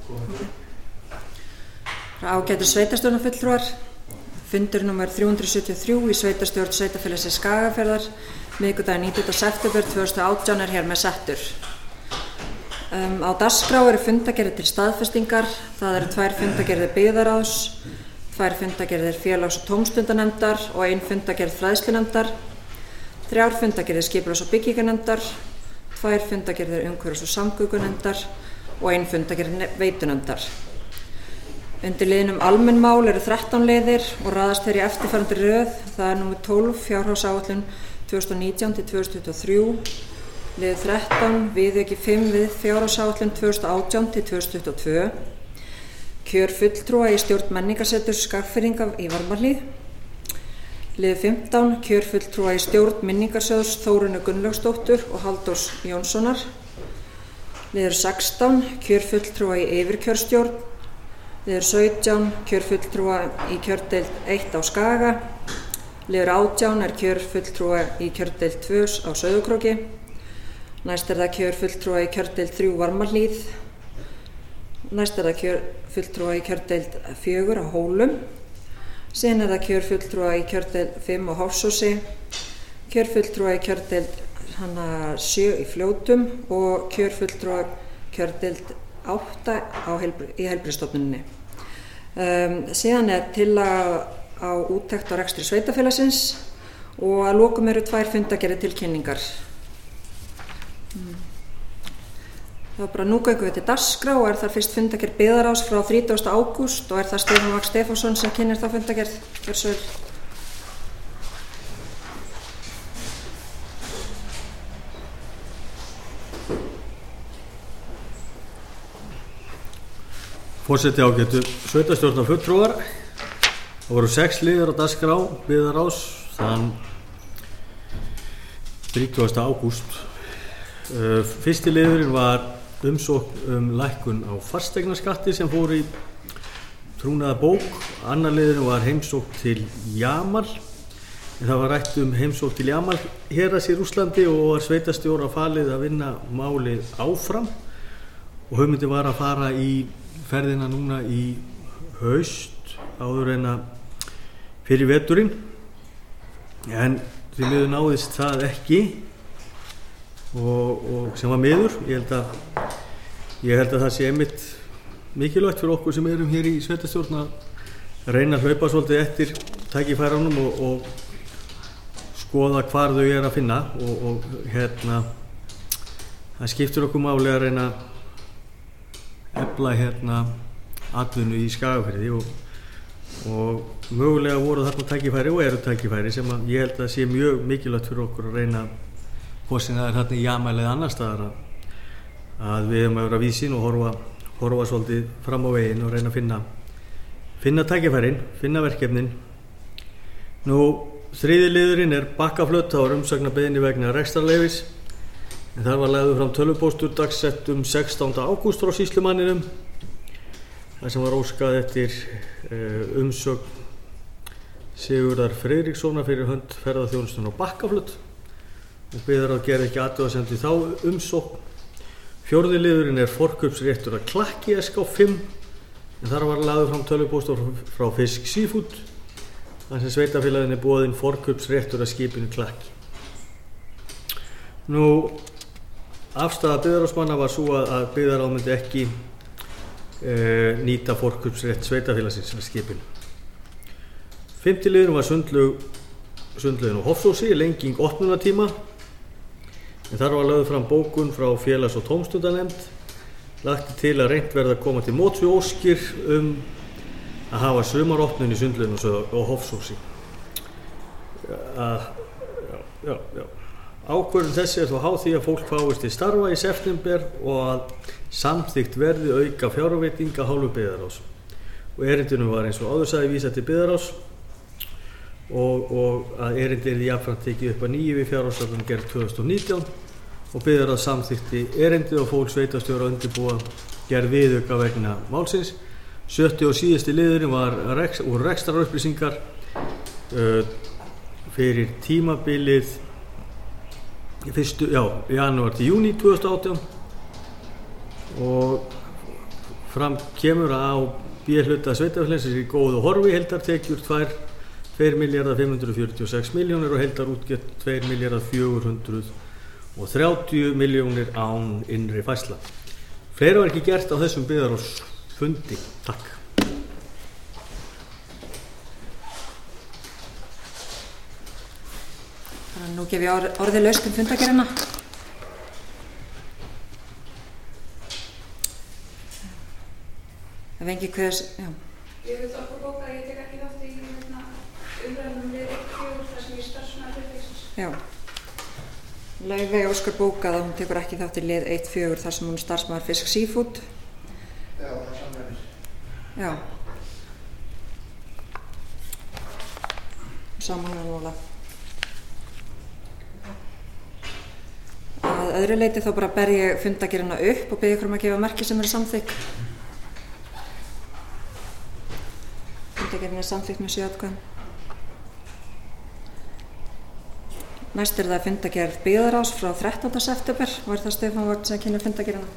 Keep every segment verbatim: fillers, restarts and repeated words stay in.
Ágætu sveitarstjórnarfulltrúar, fundur númer þrjú hundruð sjötíu og þrjú í sveitarstjórn Sveitarfélagsins Skagafjarðar, miðvikudaginn nítjánda september tvö þúsund og átján er hér með settur. Um, á dagskrá eru fundagerðir til staðfestingar, það eru tvær fundagerðir byggðaráðs, tvær fundagerðir félags- og tómstundanefndar og ein fundagerð fræðslunefndar, þrjár fundagerðir skipulags- og byggingarnefndar, tvær fundagerðir umhverfis- og samgöngunefndar og ein fundagerð veitunefndar. Undir liðnum almenn mál eru þrettán liðir og raðast þeir í eftirfarandi röð. Það er númer tólf, fjárhagsáætlun tvö þúsund og nítján til tvö þúsund tuttugu og þrjú, lið þrettán, viðauki fimm við fjárhagsáætlun tvö þúsund og átján til tvö þúsund tuttugu og tvö, kjör fulltrúa í stjórn menningarseturs Skagfirðinga í Varmahlíð, lið fimmtán, kjör fulltrúa í stjórn minningarsjóðs Þórunnar Gunnlaugsdóttur og Halldórs Jónssonar, liður sextán, kjör fulltrúa í yfirkjörstjórn, liður sautján, kjör fulltrúa í kjördeild eitt á Skaga, liður átján er kjör fulltrúa í kjördeild tvö á Sauðárkróki, næst er það kjör fulltrúa í kjördeild þrjú Varmahlíð, næst er það kjör fulltrúa í kjördeild fjögur á Hólum, síðan er það kjör fulltrúa í kjördeild fimm á Hofsósi, kjör fulltrúa í kjördeild hana sjö í Fljótum og kjör fulltrúa kjördeild átta á heilbri, í heilbrigðisstofnuninni. Um, síðan er tillaga á úttekt á rekstri sveitarfélagsins og að lokum eru tvær fundagerðir til kynningar. Hmm. Það var bara nú göngum við til dagskrá og er þar fyrst fundagerð byggðaráðs frá þrítugasta ágúst og er það Stefán Vagn Stefánsson sem kynnir þá fundagerð. Gjörðu svo vel. Forseti ágætu sveitarstjórnarfulltrúar, það voru sex liðir á dagskrá byggðaráðs þann þrítugasta ágúst. Uh, fyrsti liðurinn var umsókn um lækkun á fasteignaskatti sem fór í trúnaða bók. Annar liðurinn var heimsókn til Jamal, en það var rætt um heimsókn til Jamal héraðs í Rússlandi og var sveitarstjóra falið að vinna málið áfram og hugmyndin var að fara í ferðina núna í haust áður en að fyrir veturinn, en því miður náðist það ekki og, og sem var miður. Ég held að ég held að það sé einmitt mikilvægt fyrir okkur sem erum hér í sveitarstjórn að reyna að hlaupa svolítið eftir tækifærunum og, og skoða hvar þau er að finna og, og hérna það skiptir okkur máli að reyna efla hérna atvinnu í Skagafirði og, og mögulega voru þarna tækifæri og eru tækifæri sem að ég held að sé mjög mikilvægt fyrir okkur að reyna hvort sem það er þarna í Jamal eða annar staðar að, að við erum að vera vísin og horfa, horfa svolítið fram á veginn og reyna að finna finna tækifærin, finna verkefnin. Nú þriði liðurinn er Bakkaflöt, þá er umsagnarbeiðni vegna rekstrarleyfis. En þar var lagður fram tölvupóstur dagsett um sextánda ágúst frá sýslumanninum þar sem var óskað eftir uh, umsögn Sigurðar Friðrikssonar fyrir hönd ferðaþjónustunnar á Bakkaflöt og biður að gera ekki athugasemd við þá umsókn. Fjórði liðurinn er forkaupsréttur að Klakki S K fimm, en þar var lagður fram tölvupóstur frá Fisk Seafood þar sem sveitarfélaginu er boðinn forkaupsréttur að skipinu Klakki. Nú afstaða byggðaráðsmanna var svo að byggðaráð myndi ekki e, nýta forkaupsrétt sveitarfélagsins að skipinu. Fimmti liðurinn var sundlaug, sundlaugin á Hofsósi, lenging opnunartíma, en þar var lögð fram bókun frá félags- og tómstundanefnd, lagt til að reynt verða að koma til móts við óskir um að hafa sumaropnun í sundlaugin á Hofsósi. Já, já, já. Ákvörðun þessi er þó háð því að fólk fáist til starfa í september og að samþykkt verði auka fjárveitinga hálfu byggðaráðs. Og erindinu var eins og áður sagði vísað til byggðaráðs og, og að erindi yrði jafnframt tekið upp að nýju við fjárhagsáætlunargerð tvö þúsund og nítján og byggðaráð samþykkti erindið og fólk sveitarstjóra undirbúa gerð viðauka vegna málsins. Sjötti og síðasti liðurinn var reks, úr rekstrarupplýsingar uh, fyrir tímabilið fyrstu, já, janúar til júní tvö þúsund og átján og fram kemur að á B-hluta sveitarfélagsins í góðu horfi, heildartekjur tveir milljarðar fimm hundruð fjörutíu og sex milljónir og heildarútgjöld tveir milljarðar fjögur hundruð þrjátíu milljónir án innri færsla. Fleira var ekki gert á þessum byggðarráðsfundi. Takk. Þannig að nú gef ég orðið laust um fundargerðina. Ef engi hvers, já. Ég vil okkur bóka að ég tek ekki þátt í umræðum við eitt fjögur þar sem ég starfsmaður fyrirtækisins. Já. Laufey Óskar bókað að hún tekur ekki þátt í lið eitt fjögur þar sem hún er starfsmaður Fisk Seafood. Já, það er samræmis. Já. Samanlega núna. Að öðru leyti þá bara ber ég fundargerðina upp og bið ykkur um að gefa merki sem eru samþykk. Fundargerðin er samþykkt með sjö atkvæðum. Næst er það fundargerð byggðarráðs frá þrettánda september og er það Stefán Vagn sem kynnir fundargerðina.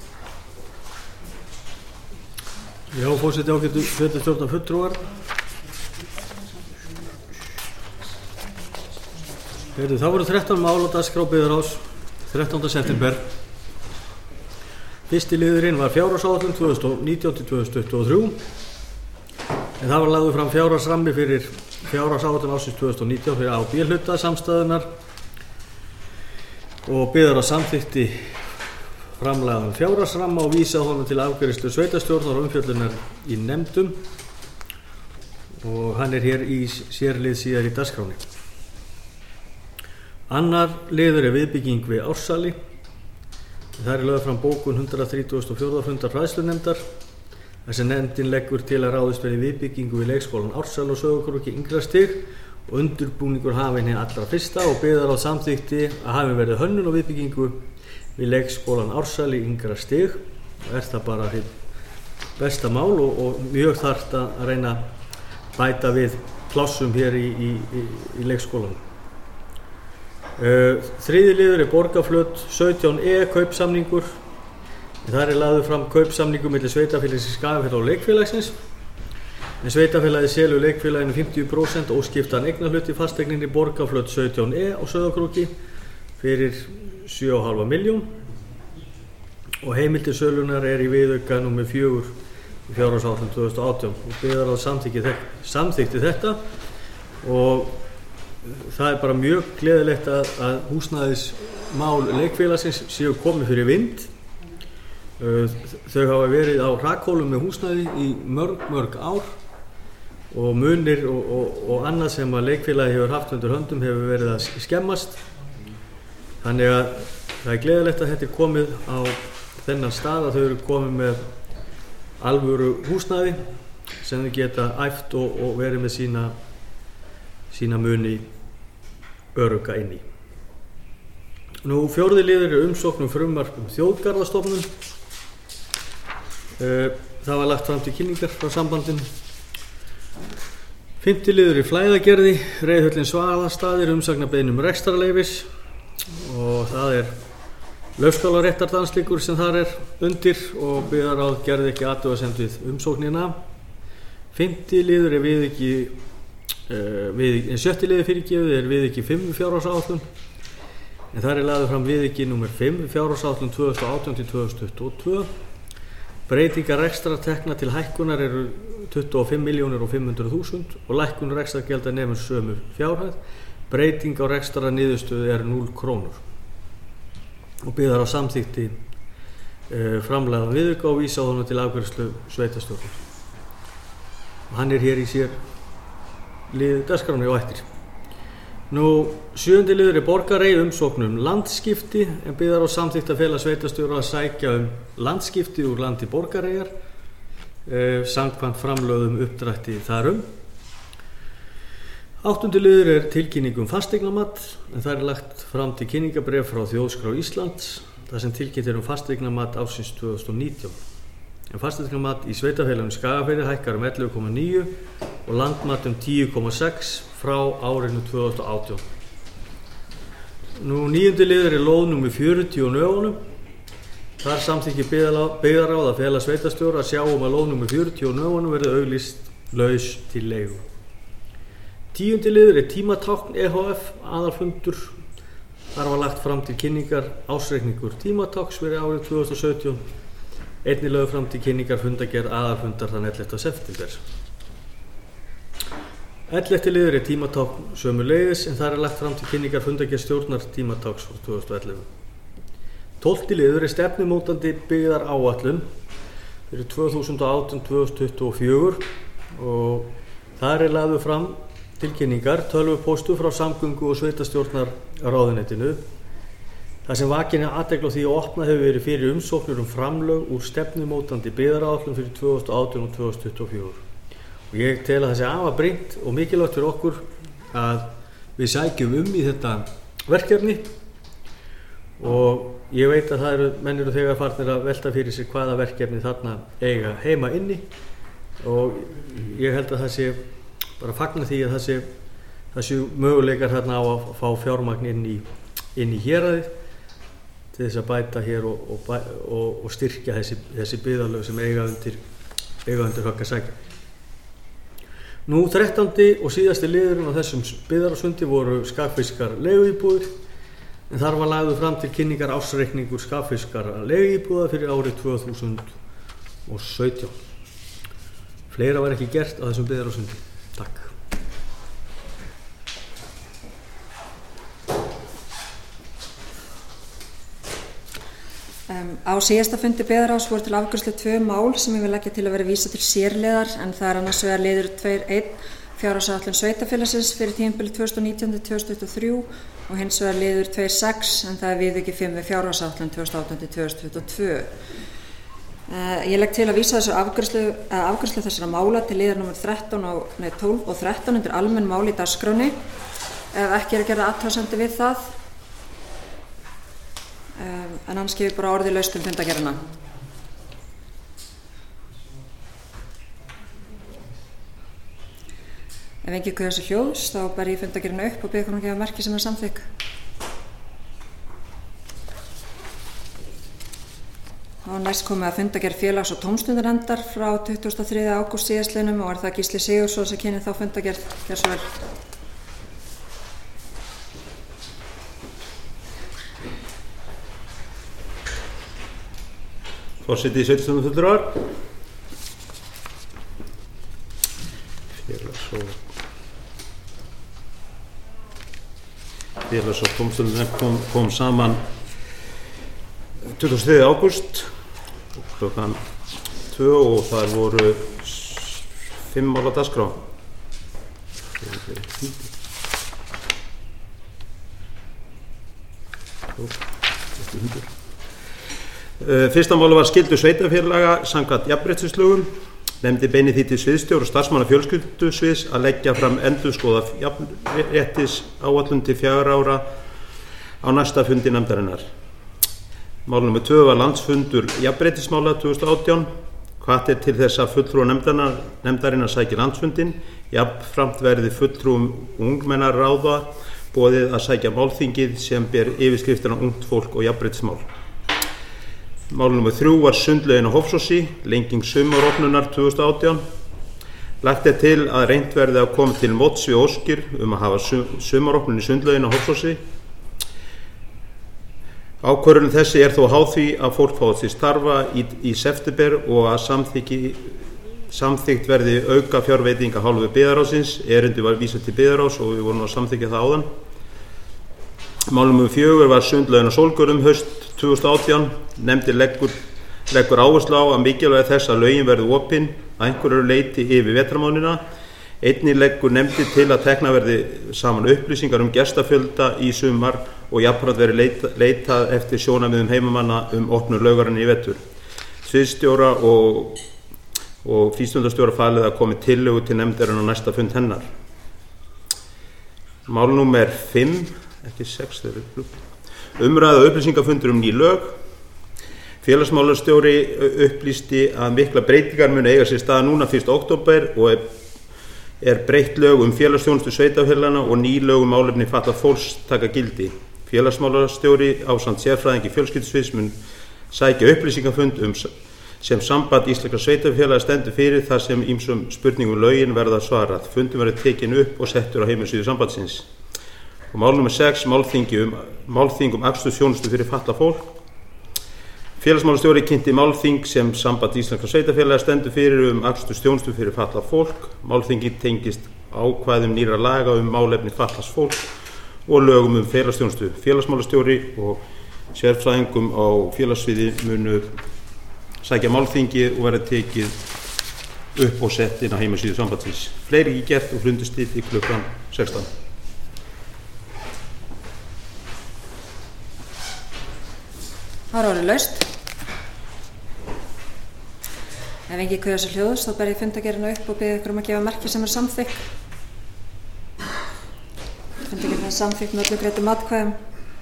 Já, forseti ágætu sveitarstjórnar fulltrúar. Heyrðu, það voru þrettán mál á dagskrá byggðarráðs þrettánda september. Fyrsti liðurinn var fjárhagsáætlun tvö þúsund og nítján til tvö þúsund tuttugu og þrjú. En það var lagður fram fjárhagsrammi fyrir fjárhagsáætlun ársins tvö þúsund og nítján fyrir A og B-hluta samstæðunar og byggðarráð samþykkti framlagðan fjárhagsramma og vísaði honum til afgreiðslu sveitarstjórnar og umfjöllunar í nefndum og hann er hér í sérlið síðar í dagskránni. Annar liður er viðbygging við Ársali. Það er lögð fram bókun hundrað þrítugasta og fjórða fundar fræðslunefndar þar sem nefndin leggur til að ráðist verði viðbyggingu við leikskólan Ársal og Sauðárkróki yngra stig og undirbúningur hafinn hinn allra fyrsta og byggðarráð samþykkti að hafinn verði hönnun og viðbyggingu við leikskólan Ársal í yngra stig og er það bara hið besta mál og, og mjög þarft að reyna að bæta við plássum hér í, í, í, í leikskólan. Uh, þriði liður er Borgarflöt sautján E kaupsamningur. Það er lagður fram kaupsamningur milli sveitarfélagsins Skagafjarðar og leikfélagsins. En sveitarfélagið selur leikfélaginu fimmtíu prósent óskiptan eignarhlut í fasteigninni Borgarflöt sautján E á Sauðárkróki fyrir sjö og hálfa milljón og heimildir sölunar er í viðauka númer fjögur í fjárhagsáætlun tvö þúsund og átján og byggðarráð samþykkti þetta og það er bara mjög gleðilegt að, að húsnæðismál leikfélagsins séu komið fyrir vind. Þau hafa verið á hrakhólum með húsnæði í mörg, mörg ár og munir og, og, og annað sem að leikfélagi hefur haft undir höndum hefur verið að skemmast. Þannig að það er gleðilegt að þetta er komið á þennan stað að þau eru komið með alvöru húsnæði sem þau geta æft og, og verið með sína, sína muni örugga inn í. Nú fjórði liður er umsókn um frumvarp um þjóðgarðastofnun. Það var lagt fram til kynningar frá sambandinu. Fimmti liður í flæðagerði, Reiðhöllin Svaðastaðir, umsagnarbeiðni um rekstrarleyfis og það er laufskálaréttardansleikur sem þar er undir og byggðarráð gerði ekki athugasemd við umsóknina. Fimmti liður er viðauki, uh, við, sjötti liður fyrirgefið er viðauki fimm fjárhagsáætlun en þar er lagður fram viðauki númer fimm fjárhagsáætlun tvö þúsund og átján til tvö þúsund tuttugu og tvö. Breytingar rekstrartekna til hækkunar eru tuttugu og fimm milljónir og fimm hundruð þúsund og lækkun rekstrargjalda nemur sömu fjárhæð. Breyting á rekstrarniðurstöðu er núll krónur. Og byggðarráð samþykkti uh, framlagðan viðauka og vísa honum til afgreiðslu sveitarstjórnar. Og hann er hér í sér liðið dagskráni og eftir. Nú, sjöundi liður er Borgarey umsókn um landskipti en byggðarráð samþykkti að fela sveitarstjóra að sækja um landskipti úr landi Borgareyjar eh, samkvæmt framlögðum uppdrætti þarum. Áttundi liður er tilkynning um fasteignamat en það er lagt fram til kynningarbréf frá Þjóðskrá Íslands þar sem tilkynnt er um fasteignamat ársins tvö þúsund og nítján. En fasteignamat í sveitarfélaginu Skagafirði hækkar um ellefu komma níu og landmat um tíu komma sex frá árinu tvö þúsund og átján. Nú níundi liður er lóð númer fjörutíu á Nögunum Þar samþykki byggðarráð að fela sveitarstjóra að sjá um að lóð númer fjörutíu og Nöfunum verði auglýst laus til leigu. Tíundi liður er tímatákn E H F aðalfundur. Þar var lagt fram til kynningar ársreikningur tímatákns fyrir árið tvö þúsund og sautján. Einnig lögð fram til kynningar fundargerð aðalfundar þann ellefta september. ellefti liður er tímatákn sömuleiðis en þar er lagt fram til kynningar fundargerð stjórnar tímatákns fyrir tvö þúsund og ellefu. tólfti liður er stefnumótandi byggðaráætlun fyrir tvö þúsund og átján til tvö þúsund tuttugu og fjögur og þar er lagður fram tilkynningar tölvupóstu frá samgöngu og sveitarstjórnar ráðuneytinu. Það sem vakin er athygli á því að opnað hefur verið fyrir umsóknir um framlög úr stefnumótandi byggðaráætlun fyrir tvö þúsund og átján og tvö þúsund tuttugu og fjögur. Og ég tel að það sé afar brýnt og mikilvægt fyrir okkur að við sækjum um í þetta verkefni og ég veit að það eru, menn eru þegar farnir að velta fyrir sér hvaða verkefni þarna eiga heima inni og ég held að það sé bara fagna því að það sé, það sé möguleikar þarna á að fá fjármagn inn í, inn í héraðið til þess að bæta hér og, og, og, og styrkja þessi, þessi byggðarlög sem eiga undir, eiga undir högg að sækja. Nú þrettándi og síðasti liðurinn á þessum byggðarsundi voru skagfiskar leiguíbúðir en þar var lagður fram til kynningar ársreikningur skagfiskar leiguíbúða fyrir árið tvö þúsund og sautján. Fleira var ekki gert á þessum byggðarsundi. Takk. Um, á síðasta fundi byggðarráðs voru til afgreiðslu tvö mál sem ég vil leggja til að vera vísa til sérliðar en það er annars vegar liður tvö eitt fjárhagsáætlun sveitarfélagsins fyrir tímabilið tvö þúsund og nítján til tvö þúsund tuttugu og þrjú og hins vegar liður tvö sex en það er viðauki fimm við fjárhagsáætlun tvö þúsund og átján til tvö þúsund tuttugu og tvö. Uh, ég legg til að vísa þessu afgreiðslu, uh, afgreiðslu þessara mála til liður númer þrettán og, nei, tólf og þrettán undir almenn mál í dagskráni ef ekki er að gera athugasemdir við það. Um, en annars gefur bara orðið laust um fundargerðina. Ef enginn guð þessu hljóðs þá ber ég fundargerðina upp og bið ykkur um að gefa merki sem er samþykk. Og næst komið að fundargerð félags- og tómstundanefndar frá tuttugasta og þriðja ágúst síðastliðnum og er það Gísli Sigurðsson sem kynnir þá fundargerð. Gjör svo vel. Forseti sveitarstjórnarfulltrúar, félags- og félags- og tómstundanefnd kom, kom saman tuttugasta og þriðja ágúst klukkan tvö og þar voru fimm mál á dagskrá. Fyrsta máli var skyldu sveitarfélaga samkvæmt jafnréttislögum. Nefndi beinir því til sviðsstjóra og starfsmanna fjölskyldusviðs að leggja fram endurskoða jafnréttisáætlun til fjögurra ára á næsta fundi nefndarinnar. Mál númer tvö var landsfundur jafnréttismála tvö þúsund og átján. Hvatt er til þess að fulltrúar nefndarinnar sæki landsfundinn. Jafnframt verði fulltrúum ungmennaráða boðið að sækja málþingið sem ber yfirskriftina ungt fólk og jafnréttismál. Mál númer þrjú var sundlaugin á Hofsósi, lenging sumaropnunar tvö þúsund og átján. Lagt er til að reynt verði að koma til móts við óskir um að hafa sumaropnun í sundlaugin á Hofsósi. Ákvörðun þessi er þó háð því að fólk fái til starfa í, í september og að samþykkt verði auka fjárveiting af hálfu byggðarráðsins. Erindi var vísað til byggðarráðs og við vorum að samþykkja það áðan. Mál númer fjögur var sundlaugin á Sólgörðum haust tvö þúsund og átján. Nefndin leggur, leggur áherslu á að mikilvægi þess að lögin verði opin að einhverju leyti yfir vetrarmánuðina. Einnig leggur nefndin til að tekna verði saman upplýsingar um gestafjölda í sumar og jafnframt verði leita, leitað eftir sjónarmiðum heimamanna um opnun laugarinnar í vetur. Sviðsstjóra og, og frístundastjóra falið að komi tillögu til nefndarinnar á næsta fund hennar. Mál númer fimm, ekki sex, þeir eru umræða upplýsingafundur um ný lög. Félagsmálastjóri upplýsti að mikla breytingar muni eiga sér stað núna fyrsta október og er, er breytt lög um félagsþjónustu sveitarfélaganna og ný lög um málefni fatlaðs fólks taka gildi. Félagsmálastjóri ásamt sérfræðingi fjölskyldusviðs mun sækja upplýsingafund um sem samband íslenskra sveitarfélaga stendur fyrir þar sem ýmsum spurningum lögin verða svarað. Fundum verður tekin upp og settur á heimasíðu sambandsins. Og mál númer sex, málþingi um, málþing um akstursþjónustu fyrir fatlað fólk. Félagsmálastjóri kynnti málþing sem samband íslenskra sveitarfélaga stendur fyrir um akstursþjónustu fyrir fatlað fólk. Málþingi tengist ákvæðum nýrra laga um málefni fatlaðs fólks og lögum um félagsþjónustu. Félagsmálastjóri og sérfræðingum á félagssviði munu sækja málþingi og verða tekið upp og sett inn á heimasíðu sambandsins. Fleiri ekki gert og fundustið í klukkan sextán. Það er orðið laust. Ef engi kveður sér hljóðs þá ber ég fundargerðina upp og biðja ykkur um að gefa merki sem er samþykk. Fundargerðin er samþykkt með öllu greiddum atkvæðum.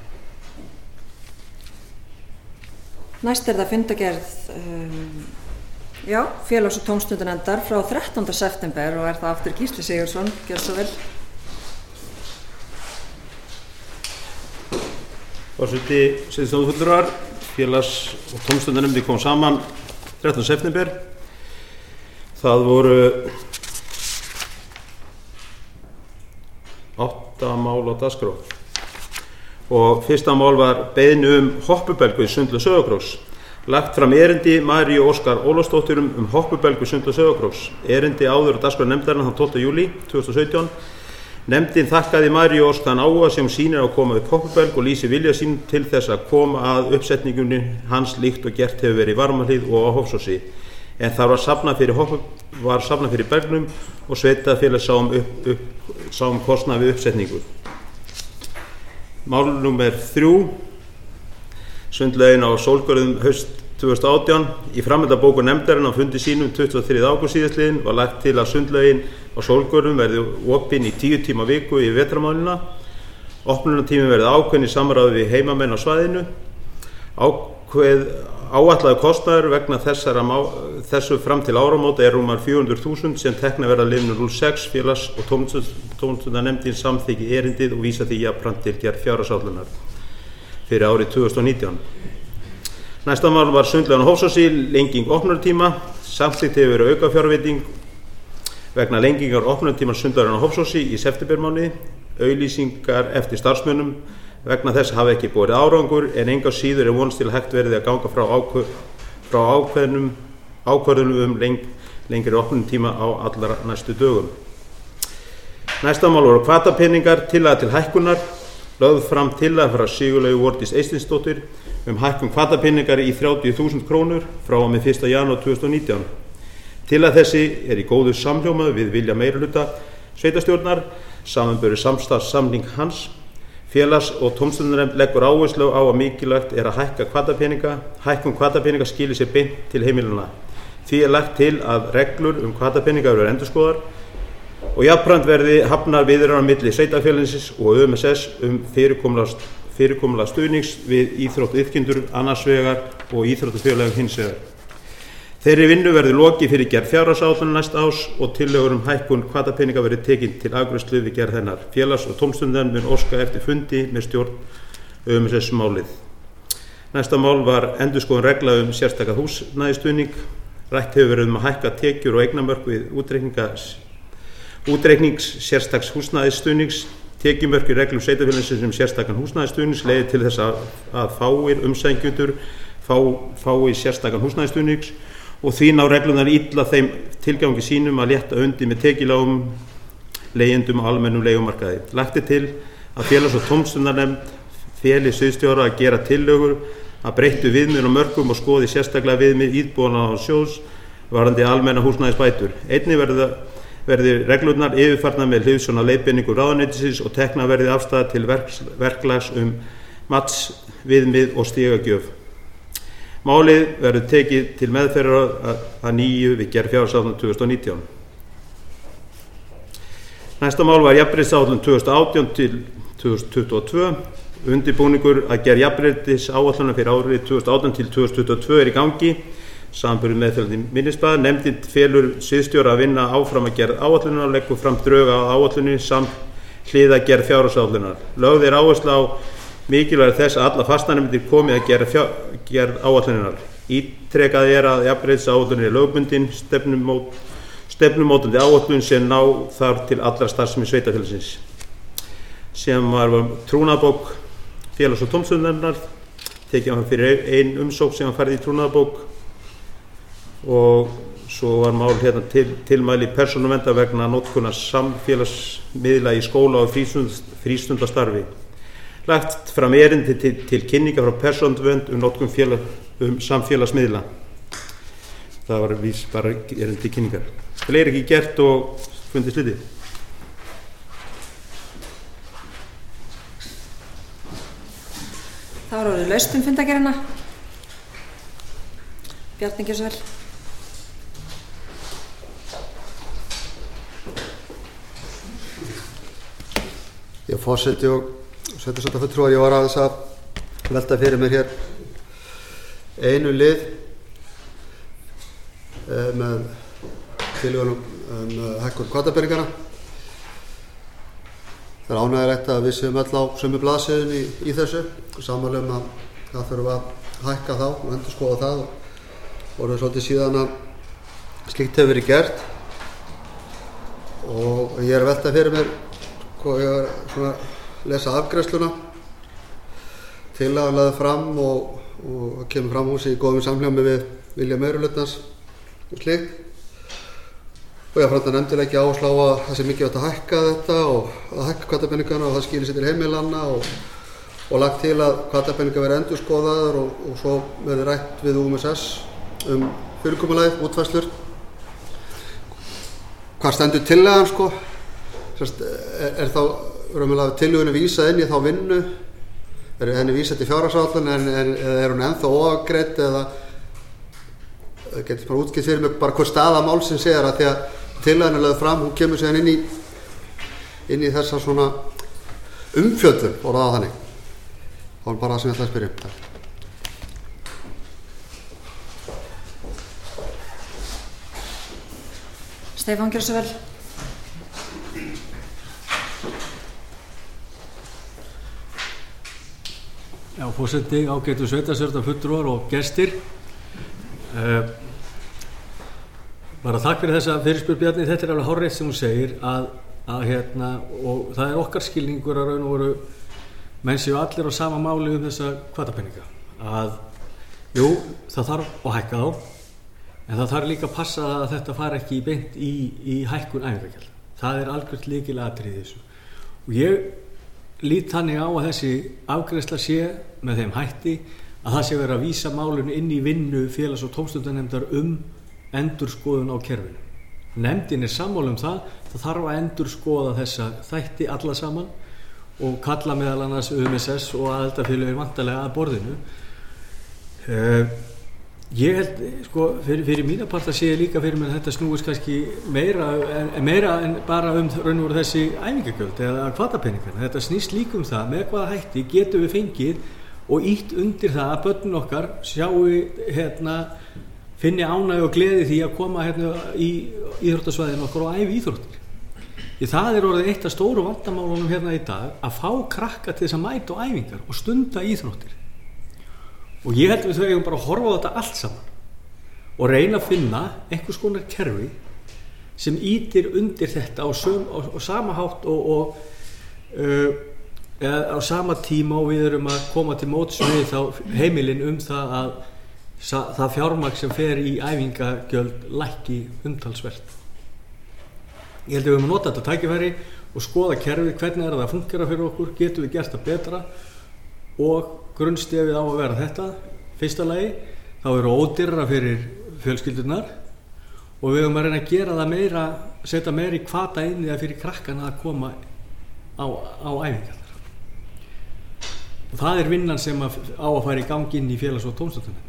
Næst er það fundargerð um, já, félags- og tómstundanefndar frá þrettánda september og er það aftur Gísli Sigurðsson, gjörðu svo vel. Forseti, sviðsstjórnarfulltrúar, félags- og tómstundanefndin kom saman þrettánda september. Það voru átta mál á dagskrá. Og fyrsta mál var beiðni um hoppubelgu í Sundlaug Sauðárkróks. Lagt fram erindi Maríu Óskar Ólafsdóttur um hoppubelgu í Sundlaug Sauðárkróks. Erindi áður á dagskrá nefndarinnar þann tólfta júlí tvö þúsund og sautján. Nefndin þakkaði Maríu Óskar áhuga sem sýnir að koma upp hoppubelg og lýsi vilja sín til þess að koma að uppsetningunni hans líkt og gert hefur verið í Varmahlíð og á Hofsósi. En þar var safnað fyrir, var safnað fyrir belgnum og sveitarfélag sá um, upp, upp, sá um kostnað við uppsetningu. Mál númer þrjú, sundlaugin á Sólgörðum haust tvö þúsund og átján. Í framhaldabókun nefndarinnar á fundi sínum tuttugasta og þriðja ágúst síðastliðinn var lagt til að sundlaugin á Sólgörðum verði opin í tíu tíma viku í vetrarmánuðina. Opnunartími verði ákveðinn í samráði við heimamenn á svæðinu. Ákveð áætlaður kostnaður vegna þessara má, þessu fram til áramóta er rúmar fjögur hundruð þúsund sem tekna verða liðnu núll sex. Félags- og tómstundanefndin samþykki erindið og vísa því jafnframt til gerð fjárhagsáætlunar fyrir árið tvö þúsund og nítján. Næsta mál var sundlaugan á Hofsósi, lenging opnunartíma. Samþykkt hefur verið aukafjárveiting vegna lengingar opnunartíma sundlaugan á Hofsósi í septembermánuði. Auglýsingar eftir starfsmönnum vegna þess hafa ekki borið árangur en enga síður er vonast til að hægt verði að ganga frá, ákvö, frá ákveðnum ákvörðunum um leng, lengri opnunartíma á allra næstu dögum. Næsta mál voru hvatapeningar, tillaga til hækkunar. Lögð fram tillaga frá Sigurlaugu Vordís Eystinsdóttur um hækkun hvatapeningar í þrjátíu þúsund krónur frá og með fyrsta janúar tvö þúsund og nítján. Tillaga þessi er í góðu samhljóma við vilja meirihluta sveitarstjórnar, samanburði samstarfssamning hans. Félags- og tómstundanefnd leggur áherslu á að mikilvægt er að hækka hvatapeninga. Hækkun hvatapeninga skilir sér beint til heimilanna. Því er lagt til að reglur um hvatapeninga verður endurskoðar og jafnframt verði hafnar viðræður á milli sveitarfélagsins og Ö M S S um fyrirkomulag, fyrirkomulag stuðnings við íþróttaiðkendur annars vegar og íþróttafélög hins vegar. Þeirri vinnu verður lokið fyrir gerð fjárhagsáætlunar næsta árs og tillögur um hækkun hvatapeninga verður tekin til afgreiðslu við gerð hennar. Félags- og tómstundanefnd mun óska eftir fundi með stjórn Ö M S S málið. Næsta mál var endurskoðun regla um sérstaka húsnæðisstuðning. Rætt hefur verið um að hækka tekjur og eignamörk við útreiknings sérstaks húsnæðisstuðnings. Tekjumörk í reglum sveitarfélagsins um sérstakan húsnæðisstuðnings leiðir til þess að, að fáir umsækjendur fá, fái sérstakan húsnæðisstuðnings og því ná reglunar illa þeim tilgangi sínum að létta undir með tekjulágum leigjendum á almennum leigumarkaði. Lagt er til að félags- og tómstundanefnd feli sviðsstjóra að gera tillögur að breyttu viðmið og mörkum og skoði sérstaklega viðmið íbúðarlána og sjóðs varðandi almenna húsnæðisbætur. Einnig verða verði reglurnar yfirfarnar með hliðsjón af leiðbeiningum ráðuneytisins og tekna verði afstæða til verks, verklags um matsviðmið og stigagjöf. Málið verður tekið til meðferðar að, að nýju við gerð fjárhagsáætlunar tvö þúsund og nítján. Næsta mál var jafnréttisáætlun tvö þúsund og átján til tvö þúsund tuttugu og tvö. Undirbúningur að gerð jafnréttisáætlunar fyrir árið tvö þúsund og átján til tvö þúsund tuttugu og tvö er í gangi. Samanburður meðferðandi minnisblað. Nefndin felur sviðsstjóra að vinna áfram að gerð áætlunar og leggur fram drög á áætlunni samt hliða gerð fjárhagsáætlunar. Lögð er áhersla á Mikilvægt þess að alla fastanefndir komi að gera fjár, gerð áætlunarinnar. Ítrekað er að jafnréttisáætlunin er lögbundin stefnumót, stefnumótandi áætlun sem ná þar til allra starfsemi sveitarfélagsins. Sem var trúnaðarbók félags- og tómstundunefndar, tekið hann fyrir ein umsókn sem hann færði í trúnaðarbók og svo var mál hérna til, tilmæli persónuverndar vegna notkunar samfélagsmiðla í skóla og frístund, frístundastarfi. Lagt fram erindi til, til kynninga frá persónuvernd um notkun félag, um samfélagsmiðla. Það var vís bara erindi til kynningar. Það er ekki gert og fundið slitið. Það var orðið laust um fundagerðina. Bjarni, gjörðu svo vel. Ég forseti og sveitarstjórnarfulltrúar, ég var aðeins að velta fyrir mér hér einu lið eh, með tillögunum um hækkun hvatapenningana. Það er ánægjulegt að við séum öll á sömu blaðsíðunni í, í þessu, sammála um að það þurfum að hækka þá og endurskoða það og orðið svolítið síðan að slíkt hefur verið gert og ég er að velta fyrir mér og ég var svona að lesa afgreiðsluna, tillagan lagði fram og, og kemur fram húsi í góðum samhljómi við vilja meirihlutans og slíkt. Og ég fannst að nefndilega ekki áherslu á að það sé mikið að hækka þetta og að hækka hvatapenningana og það skýri sér til heimilanna og, og lagt til að hvatapenningar verði endurskoðaðar og, og svo verði rætt við U M S S um fyrirkomulagið, útfærslur. Hvað stendur tillagan sko? Sérst, er, er þá raunverulega tillögunni vísað inn í þá vinnu, er henni vísað til fjárhagsáætlun en er, er hún ennþá óafgreidd eða getur bara útskipt fyrir mig bara hvað staða málsins er að því að tillagan er lögð fram, hún kemur síðan inn í inn í þessa svona umfjöllun orðaða þannig. Það var bara það sem ég ætlaði að spyrja um. Stefán, gjörðu svo vel. Já, forseti, ágætu sveitarstjórnarfulltrúar og gestir. Uh, bara takk fyrir þessa fyrirspurn Bjarni, þetta er alveg hárrétt sem hún segir að, að hérna, og það er okkar skilningur að raun og veru menn séu allir á sama máli um þessa hvatapenninga að jú, það þarf að hækka þá en það þarf líka að passa að þetta fari ekki beint í, í hækkun æfingargjald. Það er algjört lykilatriði í þessu og ég lít þannig á að þessi afgreiðsla sé með þeim hætti að það sé verið að vísa málinu inn í vinnu félags- og tómstundanefndar um endurskoðun á kerfinu. Nefndin er sammála um það, það þarf að endurskoða þessa þætti alla saman og kalla meðal annars U M S S og aðildarfélögin vantarlega að borðinu. Uh, ég held, sko, fyrir, fyrir mína parta sé ég líka fyrir mér að þetta snúist kannski meira en, meira en bara um raun og veru þessi æfingagjöld eða hvatapenningarna. Þetta snýst líka um það með hvaða hætti getum við fengið og ítt undir það að börnin okkar sjáu hérna, finni ánægju og gleði því að koma hérna í íþróttasvæðinu okkar og æfi íþróttir. Því það er orðið eitt af stóru vandamálunum hérna í dag að fá krakka til þess að mæta á æfingar og stunda íþróttir. Og ég held við þau eigum bara að horfa á þetta allt saman og reyna að finna einhvers konar kerfi sem ítir undir þetta á, söm, á, á sama hátt og, og uh, eða á sama tíma og við erum að koma til móts við þá heimilin um það að það fjármagn sem fer í æfingagjöld lækki umtalsvert. Ég held að við höfum að nota þetta tækifæri og skoða kerfið, hvernig er það að fungera fyrir okkur, getum við gert það betra og grunnstefið á að vera þetta. Fyrsta lagi, þá eru ódýrara fyrir fjölskyldunar og við höfum að reyna að gera það meira, setja meira í hvata inn í það fyrir krakkana að koma á, á æfingar. Og það er vinnan sem að, á að fara í gangi inn í félags- og tómstundunefnd.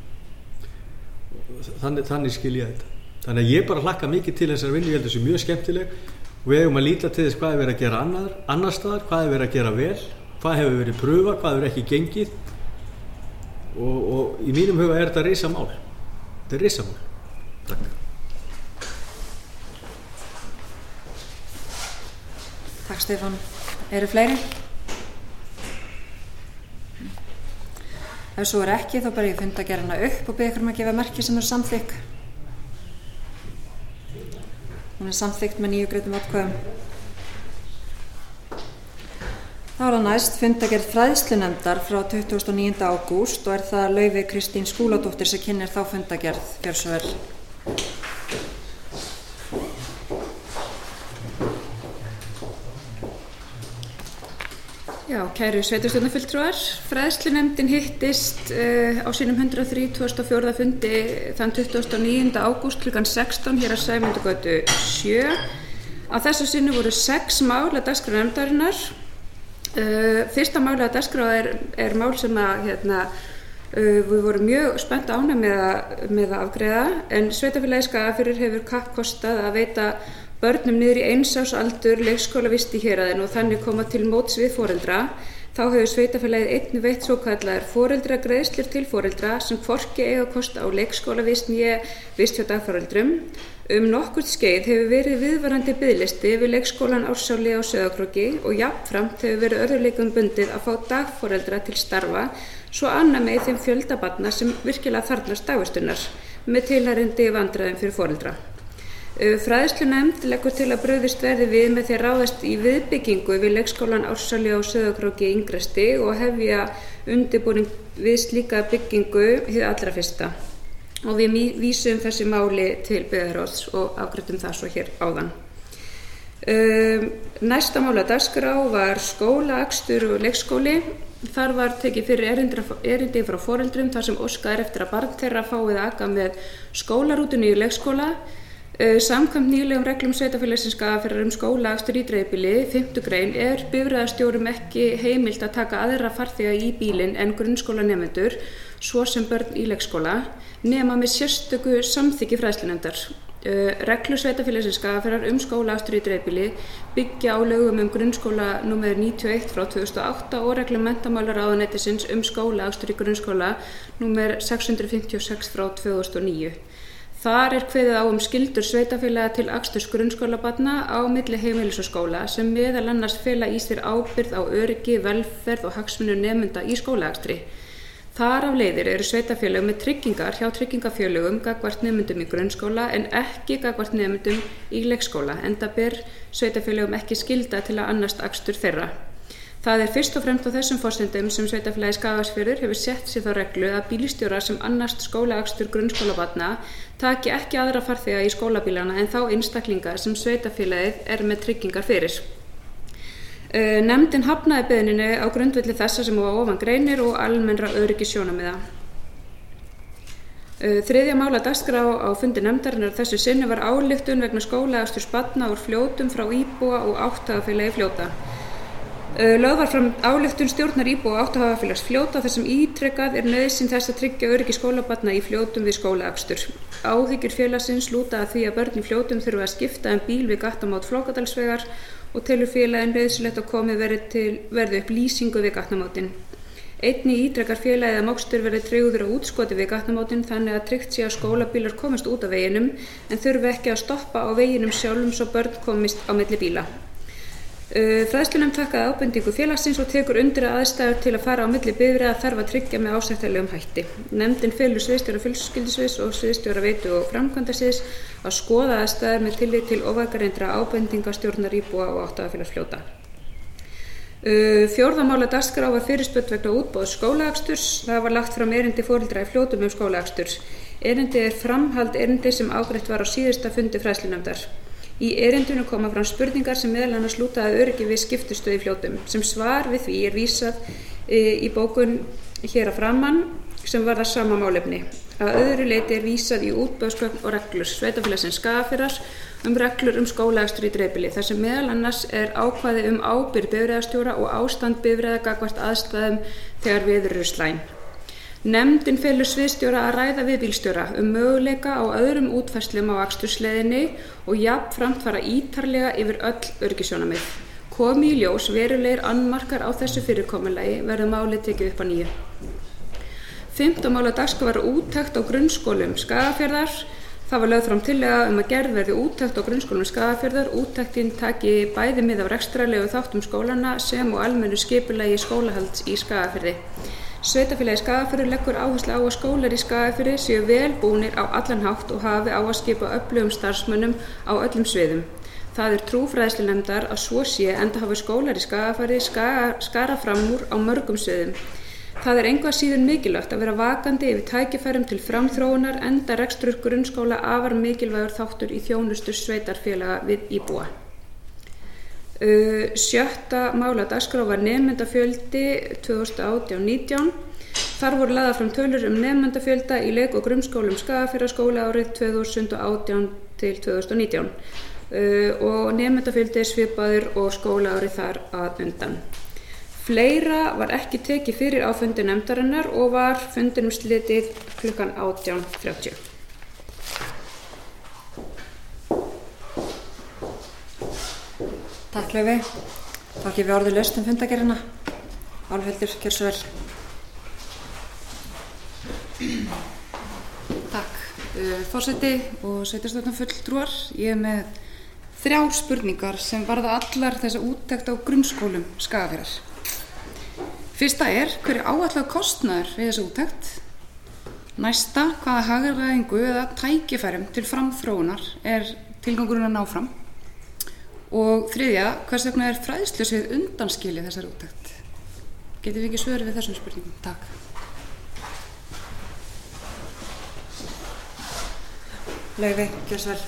Þannig, þannig skil ég þetta. Þannig að ég bara hlakka mikið til þessar vinnu, ég held þessu mjög skemmtileg og við eigum að líta til þess hvað er verið að gera annar, annar staðar, hvað er verið að gera vel, hvað hefur verið pröfa, hvað hefur ekki gengið og, og í mínum huga er þetta risamál. Þetta er risamál. Takk. Takk Stefán. Eru fleiri? Ef svo er ekki þá ber ég fundargerðina upp og bið ykkur um að gefa merki sem er samþykk. Hún er samþykkt með níu greiddum atkvæðum. Þá er það næst fundargerð fræðslunefndar frá tuttugasta og níunda ágúst og er það Laufey Kristín Skúladóttir sem kynnir þá fundargerð. Gjörðu svo vel. Já, kæru sveitarstjórnarfulltrúar, fræðslunefndin hittist uh, á sínum hundrað þrítugasta og fjórða fundi þann tuttugasta og níunda ágúst klukkan sextán hér að Sæmundugötu sjö. Á þessu sinni voru sex mál að dagskrá nefndarinnar. Uh, fyrsta mál að dagskrá er, er mál sem að hérna, uh, við vorum mjög spennt ánægð með, með að afgreiða, en Sveitarfélagið Skagafjörður hefur kappkostað að veita börnum niður í eins árs aldur leikskólavist í héraðinu og þannig koma til móts við foreldra. Þá hefur Sveitarfélagið einnig veitt svokallaðar foreldragreiðslur til foreldra sem hvorki eiga kost á leikskólavist né vist hjá dagforeldrum. Um nokkurt skeið hefur verið viðvarandi biðlisti við leikskólan Ársáli á Sauðárkróki og jafnframt hefur verið örðugleikum bundið að fá dagforeldra til starfa svo annað með þeim fjölda barna sem virkilega þarfnast dagvistunar með tilheyrandi vandræðum fyrir foreldra. Fræðslunefnd leggur til að brugðist verði við með því að ráðast í viðbyggingu við leikskólan Ársáli á Sauðárkróki yngresti og hefja undirbúning við slíka byggingu hið allra fyrsta. Og við vísum þessi máli til byggðarráðs og afgreiddum það svo hér áðan. Um, næsta mál að dagskrá var skólaakstur og leikskóli. Þar var tekið fyrir erindi frá foreldrum þar sem óskað er eftir að barn þeirra fáið að aka með skólarútunni í leikskóla. Samkvæmt nýlegum reglum Sveitarfélagsins Skagafjarðar um skólaakstur í dreifbýli, fimmtu grein, er bifreiðarstjórum ekki heimilt að taka aðra farþega í bílinn en grunnskólanemendur, svo sem börn í leikskóla, nema með sérstöku samþykki fræðslunefndar. Reglur Sveitarfélagsins Skagafjarðar um skólaakstur í dreifbýli byggja á lögum um grunnskóla númer níutíu og eitt frá tvö þúsund og átta og reglum menntamálaráðuneytisins um skólaakstur í grunnskóla númer sex hundruð fimmtíu og sex frá tvö þúsund og níu. Þar er kveðið á um skyldur sveitarfélaga til aksturs grunnskólabarna á milli heimilis og skóla sem meðal annars fela í sér ábyrgð á öryggi, velferð og hagsmuni nemenda í skólaakstri. Þar af leiðir eru sveitarfélög með tryggingar hjá tryggingafélögum gagnvart nemendum í grunnskóla en ekki gagnvart nemendum í leikskóla, enda ber sveitarfélögum ekki skylda til að annast akstur þeirra. Það er fyrst og fremst á þessum forsendum sem Sveitarfélagið Skagafjörður hefur sett sér þá reglu að bílstjórar sem annast skólaakstur grunnskólabarna taki ekki aðra farþega í skólabílana en þá einstaklinga sem sveitarfélagið er með tryggingar fyrir. Uh, nefndin hafnaði beiðninni á grundvelli þessa sem á ofan greinir og almennra öryggissjónarmiða. Uh, þriðja mál að dagskrá á fundi nefndarinnar þessu sinni var ályktun vegna skólaaksturs barna úr Fljótum frá íbúa og Átthavafélagi Fljóta. Lögð var fram ályktun stjórnar íbúa og Átthavafélags Fljóta þar sem ítrekað er nauðsyn þess að tryggja öryggi skólabarna í Fljótum við skólaakstur. Áhyggjur félagsins lúta að því að börn í Fljótum þurfa að skipta um bíl við gatnamót Flókadalsvegar og telur félagin nauðsynlegt að komið verði, til, verði upp lýsingu við gatnamótin. Einnig ítrekar félagið að mokstur verði tryggður á útskoti við gatnamótin þannig að tryggt sé að skólabílar komist út af veginum en þurfi ekki að stoppa á veginum sjálfum svo börn komist á milli bíla. Uh, Fræðslunefnd þakkaði ábendingu félagsins og tekur undir að aðstæður til að fara á milli bifreiða þarf að tryggja með ásættanlegum hætti. Nefndin felur sviðsstjóra fjölskyldusviðs og sviðsstjóra veitu og framkvæmdasviðs að skoða aðstæður með tillit til óvægareindra ábendinga stjórnar íbúa og Átthavafélags Fljóta. Uh, fjórða mál að dagskrá var fyrirspurn vegna útboðs skólaaksturs. Það var lagt fram erindi foreldra í Fljótum um skólaaksturs. Erindi er framhald erindi sem afgreitt var á síðasta fundi fræðslunefndar. Í erindinu koma fram spurningar sem meðal annars lúta að öryggi við skiptustöð í Fljótum. Sem svar við því er vísað í bókun hér að framan sem var það sama málefni. Að öðru leyti er vísað í útboðsgögn og reglur Sveitarfélagsins Skagafjarðar um reglur um skólaakstur í dreifbýli þar sem meðal annars er ákvæði um ábyrgð bifreiðarstjóra og ástand bifreiða gagnvart aðstæðum þegar veður eru slæm. Nefndin felur sviðsstjóra að ræða við bílstjóra um möguleika á öðrum útfærslum á akstursleiðinni og jafnframt fara ítarlega yfir öll öryggissjónarmið. Komi í ljós verulegir annmarkar á þessu fyrirkomulagi verður málið tekið upp að nýju. Fimmta mál að dagskrá var úttekt á grunnskólum Skagafjarðar. Það var lögð fram tillaga um að gerð verði úttekt á grunnskólum Skagafjarðar. Úttektin taki bæði mið af rekstrarlegu þáttum skólana sem og almennu skipulagi skólahalds í Skagafirði. Sveitarfélagið Skagafjörður leggur áherslu á að skólar í Skagafirði séu vel búnir á allan hátt og hafi á að skipa öflugum starfsmönnum á öllum sviðum. Það er trú fræðslunefndar að svo sé enda hafa skólar í Skagafirði skarað fram úr á mörgum sviðum. Það er engu að síður mikilvægt að vera vakandi yfir tækifærum til framþróunar enda rekstur grunnskóla afar mikilvægur þáttur í þjónustu sveitarfélaga við íbúa. Uh, sjötta mála dagskrá var nemendafjöldi tvö þúsund og átján til nítján. Þar voru lagðar fram tölur um nemendafjölda í leik- og grunnskólum Skagafjarðar árið tvö þúsund og átján til tvö þúsund og nítján uh, og nemendafjöldi svipaður og skólaárið þar að undan. Fleira var ekki tekið fyrir á fundi nefndarinnar og var fundinum slitið klukkan átján þrjátíu. Takk Laufey. Þá gefum við orðið laust um fundagerðina. Álfhildur, gjörðu svo vel. Takk. Uh, forseti og sveitarstjórnarfulltrúar, ég er með þrjár spurningar sem varða allar þessa úttekt á grunnskólum Skagafjarðar. Fyrsta er, hver er áætlaður kostnaður við þessa úttekt? Næsta, hvaða hagræðingu eða tækifærum til framþróunar er tilgangurinn að ná fram? Og þriðja, hvers vegna er fræðslusvið undanskilið þessari úttekt? Getið við ekki svör við þessum spurningum? Takk. Laufey, gjörðu svo vel.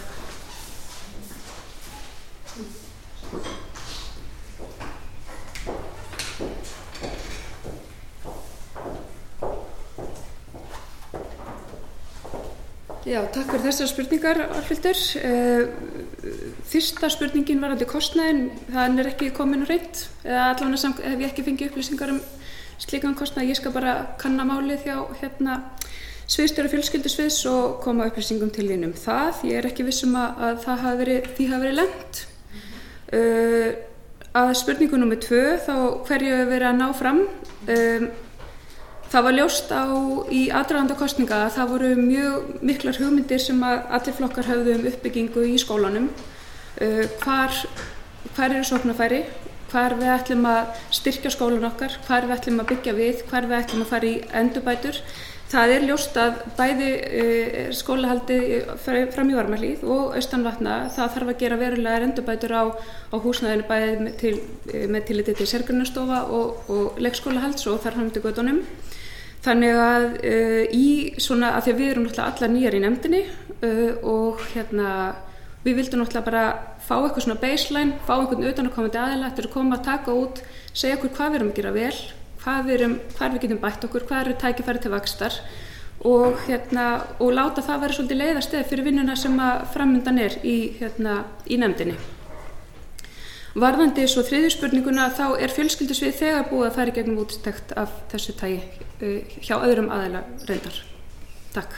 Já, takk fyrir þessar spurningar, Álfhildur. Fyrsta spurningin varðandi kostnaðinn, það er ekki komin hreint, eða allavega hef ég ekki fengið upplýsingar um slíkan kostnað. Ég skal bara kanna málið hjá hérna, sviðsstjóra fjölskyldusviðs og koma upplýsingum til þín um það. Ég er ekki viss um að, að það hafi verið, því hafi verið lent. Uh, að spurningu númer tvö, þá hverju hefur verið að ná fram. Um, Það var ljóst á í aðdraganda kosninga að það voru mjög miklar hugmyndir sem að allir flokkar höfðu um uppbyggingu í skólanum. Uh, hvar, hvar eru sóknarfæri, hvar við ætlum að styrkja skólan okkar, hvar við ætlum að byggja við, hvar við ætlum að fara í endurbætur. Það er ljóst að bæði uh, skólahaldið fram í Varmahlíð og Austanvatna, það þarf að gera verulegar endurbætur á, á húsnæðinu bæði með, til, með tilliti til sérgreinastofa og, og leikskólahalds og þar fram til götunum. Þannig að uh, í svona, að því að við erum náttúrulega allar nýjar í nefndinni uh, og hérna, við vildum náttúrulega bara fá eitthvað svona baseline, fá einhvern utanaðkomandi aðila eftir að koma að taka út, segja okkur hvað við erum að gera vel, hvað við, erum, hvað við getum bætt okkur, hvað eru tækifæri til vaxtar og, hérna, og láta það vera svolítið leiðarstef fyrir vinnuna sem að framundan er í, hérna, í nefndinni. Varðandi svo þriðju spurninguna, þá er fjölskyldusvið þegar búið að fara í gegnum úttekt af þessu tagi uh, hjá öðrum aðila reyndar. Takk.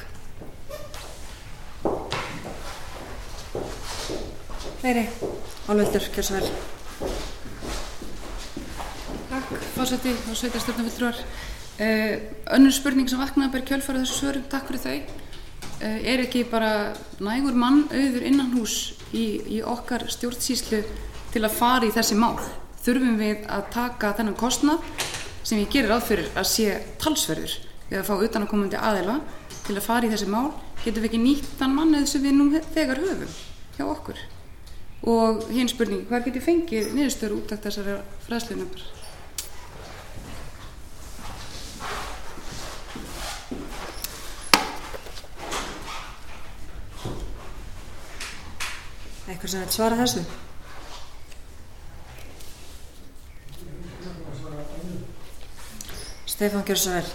Fleiri. Álfhildur, gjörðu svo vel. Takk, forseti og sveitarstjórnarfulltrúar. Uh, önnur spurning sem vaknaði bara í kjölfarið þessu svörum, takk fyrir þau. Uh, er ekki bara nægur mann auður innan hús í, í okkar stjórnsýslu til að fara í þessi mál? Þurfum við að taka þennan kostnað sem ég gerir ráð fyrir að sé talsverður við að fá utanaðkomandi aðila til að fara í þessi mál? Getum við ekki nýtt þann mannið sem við nú þegar höfum hjá okkur? Og hinn spurning, hvar get ég fengið niðurstöður út af þessari fræðslunefndar? Eitthvað sem þetta svara þessu? Stefán, gjörðu svo vel.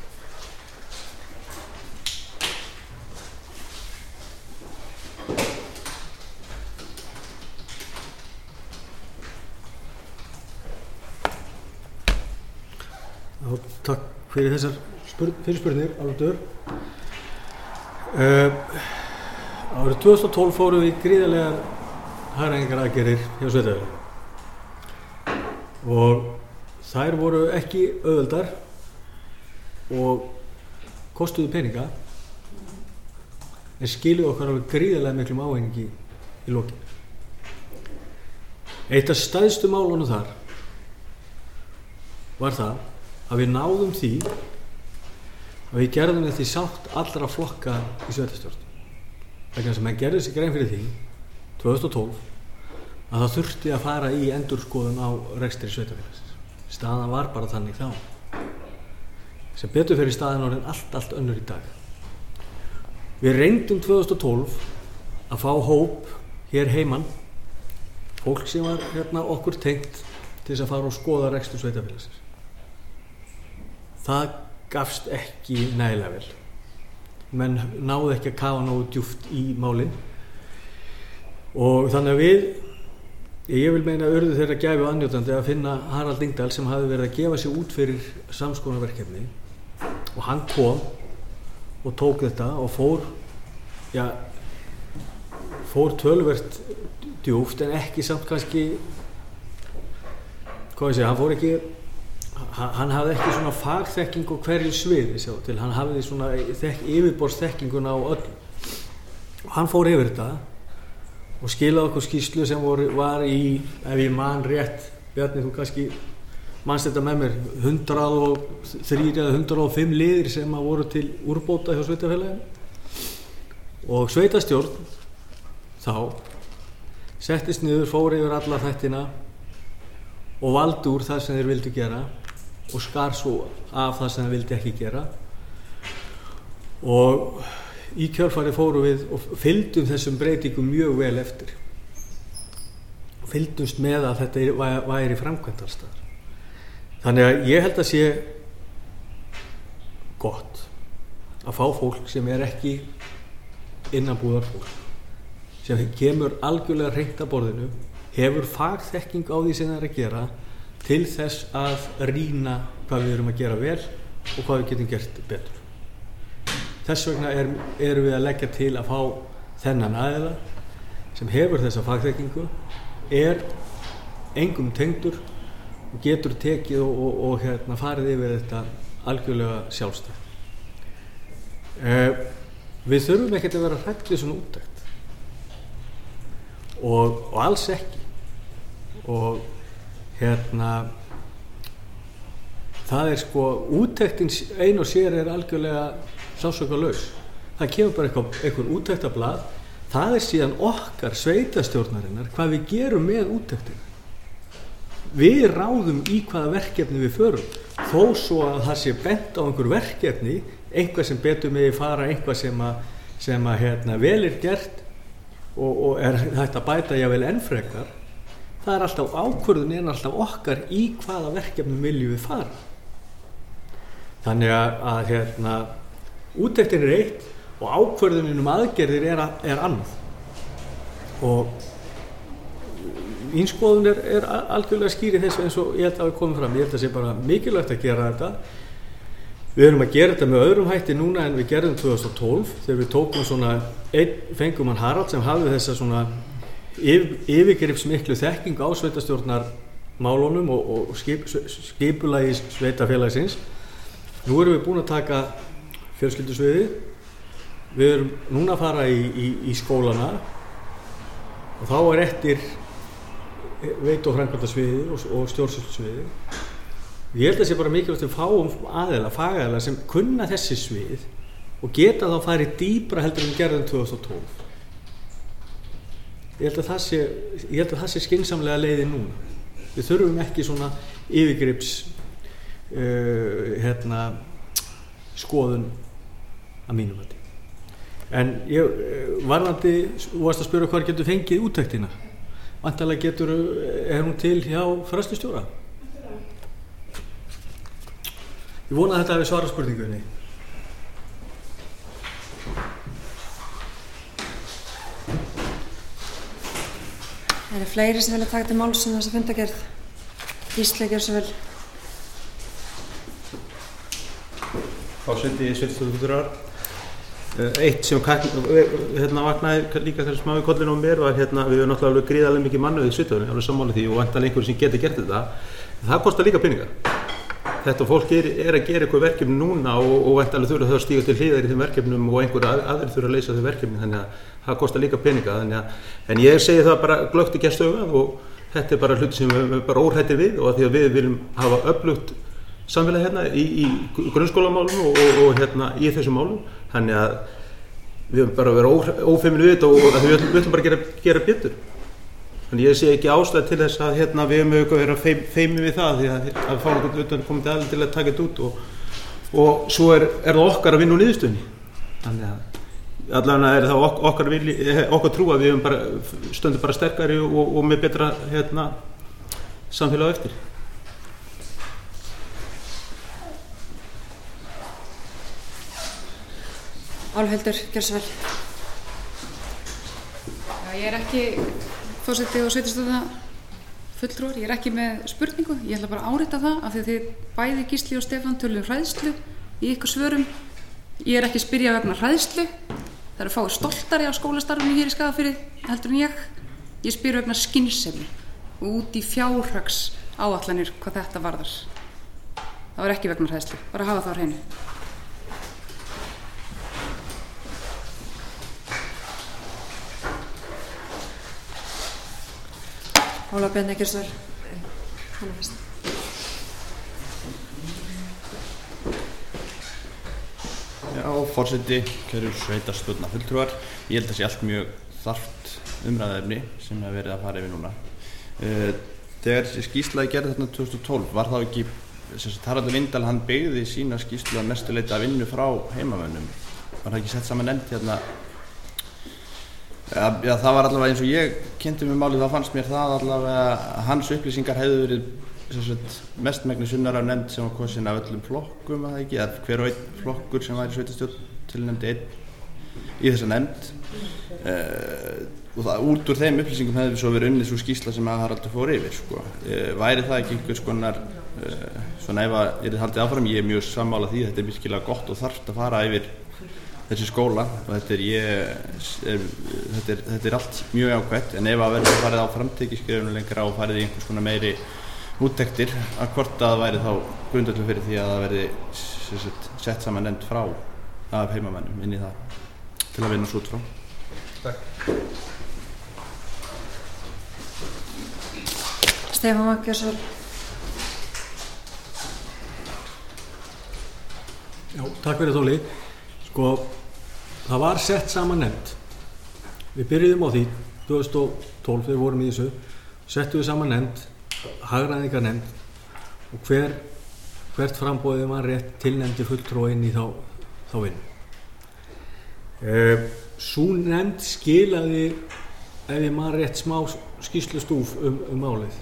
Já, takk fyrir þessar spurn, fyrirspurnir, Álfhildur. Uh, árið tvö þúsund og tólf fórum við gríðarlegar hagræðingaraðgerðir hjá sveitarfélaginu og þær voru ekki auðveldar og kostuðu peninga en skiluðu okkar alveg gríðarlega miklum ávinningi í lokin. Eitt af stærstu málunum þar var það að við náðum því að við gerðum þetta í sátt allra flokka í sveitarstjórn. Vegna sem menn gerðu sig grein fyrir því tvö þúsund og tólf að það þurfti að fara í endurskoðun á rekstri sveitarfélagsins. Staðan var bara þannig þá. Sem betur fyrir staðan orðin allt, allt önnur í dag. Við reyndum tvö þúsund og tólf að fá hóp hér heiman, fólk sem var hérna okkur tengt til þess að fara og skoða rekstur sveitarfélagsins. Það gafst ekki nægilega vel. Menn náðu ekki að kafa nógu djúpt í málin og þannig að við, ég vil meina urðu þeirra gæfu aðnjótandi að finna Harald Lyngdal sem hafði verið að gefa sig út fyrir samskoðunarverkefni og hann kom og tók þetta og fór, já, fór töluvert djúpt en ekki samt kannski, hvað ég segja, hann fór ekki, hann hafði ekki svona fagþekking á hverju sviði sjá til, hann hafði svona yfirborðsþekkinguna á öll. Og hann fór yfir þetta og skilaði okkur skýrslu sem voru, var í, ef ég man rétt, Bjarni, þú kannski manst þetta með mér, hundrað og þrír eða hundrað og fimm liðir sem að voru til úrbóta hjá sveitarfélaginu. Og sveitarstjórn þá settist niður, fór yfir alla þættina og valdi úr það sem þeir vildu gera og skar svo af það sem þeir vildi ekki gera. Og í kjölfari fórum við og fylgdum þessum breytingum mjög vel eftir. Fylgdumst með að þetta væri framkvæmdarstaðar. Þannig að ég held að sé gott að fá fólk sem er ekki innanbúðar fólk, sem kemur algjörlega hreint að borðinu, hefur fagþekking á því sem það er að gera til þess að rýna hvað við erum að gera vel og hvað við getum gert betur. Þess vegna er, erum við að leggja til að fá þennan aðila sem hefur þessa fagþekkingu, er engum tengdur og getur tekið og, og, og hérna, farið yfir þetta algjörlega sjálfstætt. Eh, við þurfum ekkert að vera hrætt við svona úttekt og, og alls ekki. Og hérna það er sko, úttektin ein og sér er algjörlega sásökalaus. Það kemur bara eitthvað, eitthvað úttektablað, það er síðan okkar sveitarstjórnarinnar hvað við gerum með úttektina. Við ráðum í hvaða verkefni við förum, þó svo að það sé bent á einhver verkefni, einhvað sem betur með að fara, einhvað sem að, sem að hérna, vel er gert og, og er hægt að bæta jável enn frekar. Það er alltaf ákvörðun en alltaf okkar í hvaða verkefni viljum við fara. Þannig að, að hérna, úttektin er eitt og ákvörðunin um aðgerðir er, að, er annað. Og mín skoðun er, er algjörlega skýr í þessu eins og ég held að við komum fram. Ég held að það sé bara mikilvægt að gera þetta. Við erum að gera þetta með öðrum hætti núna en við gerðum tvö þúsund og tólf þegar við tókum svona, einn fengum hann Harald sem hafði þessa svona yfir, yfirgripsmiklu þekking á sveitarstjórnarmálunum og, og skip, skipulagi sveitarfélagsins. Nú erum við búin að taka fjölskyldusviði. Við erum núna að fara í, í, í skólana og þá er eftir veit- og framkvæmdasviði og, og stjórnsýslusviði. Ég held að það sé bara mikilvægt að fáum aðeila, fagaðila sem kunna þessi svið og geta þá farið dýpra heldur en gerðum tvö þúsund og tólf. Ég held að það sé, ég held að það sé skynsamlega leiðin núna. Við þurfum ekki svona yfirgrips uh, hérna, skoðun að mínum mati. En ég varðandi, þú varst að spyrja hvað getur fengið úttektina. Væntanlega getur, er hún til hjá fræðslustjóra? Ég vona að þetta hafi svarað spurningunni. Það eru fleiri sem vilja taka til máls um þessa fundagerð. Gísli, gjör svo vel. Forseti sveitarstjórnarfulltrúar. Eitt sem hérna vaknaði líka þegar smá í kollinu á mér var hérna, við erum náttúrulega alveg gríðarlega mikið mannauð í sveitarfélaginu, alveg sammála því og væntanlega einhverjum sem getur gert þetta. Það kostar líka peninga. Þetta fólk er, er að gera eitthvað verkefni núna og, og væntanlega þurfa þau að stíga til hliðar í þeim verkefnum og einhver að, aðrir þurfa að leysa þau verkefni, þannig að það kostar líka peninga. Þannig að, en ég segi það bara glöggt í gestöfum og þetta er bara hluti sem við erum bara óhrættir við og að því að við viljum hafa öflugt samfélagi hérna í, í grunnskólamálum og, og, og hérna í þessum málum. Þannig að við höfum bara að vera ófeimin við þetta og, og við höfum, við höfum bara að gera, gera betur. Þannig ég sé ekki ástæð til þess að hérna, við höfum auðvitað að vera feim, feimi við það því að, að fá einhvern utan komandi aðeins til að taka þetta út og, og svo er, er það okkar að vinna úr niðurstöðunni. Þannig að allavega er það ok, okkar, vilji, okkar trú að við höfum bara stöndum bara sterkari og, og með betra hérna, samfélag eftir. Álfhildur, gjör svo vel. Já, ég er ekki forseti og sveitarstjórna fulltrúar, ég er ekki með spurningu, ég ætla bara að árita það af því að þið bæði Gísli og Stefán tölum hræðslu í ykkur svörum. Ég er ekki að spyrja vegna hræðslu, það eru fáið stoltari á skólastarfinu hér í Skagafirði heldur en ég. Ég spyr vegna skynsemi og út í fjárhags áætlanir hvað þetta varðar. Það var ekki vegna hræðslu, bara að hafa það á hreinu. Óla Bjarni Eggertsson, hann er fyrst. Já, forseti, kæru sveitarstjórna fulltrúar. Ég held að það sé allt mjög þarft umræðuefni sem hefur verið að fara yfir núna. Þegar skýrslaði gerði þarna tvö þúsund og tólf var þá ekki, sem sagt Haraldur Líndal, hann byggði sína skýrslu að mestu leyti að vinnu frá heimamönnum. Var það ekki sett saman nefnd hérna? Ja, ja, það var allavega eins og ég kynnti mig málið, þá fannst mér það allavega hans upplýsingar hefðu verið sagt, mestmegnis unnar af nefnd sem var kosin af öllum flokkum, að það ekki, að hver og einn flokkur sem væri sveitarstjórn tilnefndi einn í þessa nefnd. Uh, og það, út úr þeim upplýsingum hefði svo verið unnið svo skýrsla sem að Haraldur fór yfir. Sko. Uh, væri það ekki einhvers konar, uh, svona ef að ég er haldið áfram, ég er mjög sammála því, þetta er virkilega gott og þarft að fara yfir þessi skóla og þetta er, ég, er, þetta er, þetta er allt mjög ákvæmt, en ef að verður farið á framtekiskrifinu lengra og farið í einhvers konar meiri úttektir, að hvort að það væri þá grundvöllur fyrir því að það verði sagt, sett saman nefnd frá af heimamennum inn í það til að vinna svo út frá. Takk. Stefán Eggertsson. Já, takk fyrir Þóli. Sko, það var sett saman nefnd. Við byrjuðum á því tvö þúsund og tólf þegar við vorum í þessu, settum við saman nefnd, hagræðingarnefnd og hver, hvert framboðið var rétt tilnefndi fulltrúa inn í þá, þá vinnu. Uh, sú nefnd skilaði, ef ég man rétt, smá skýrslustúf um, um málið.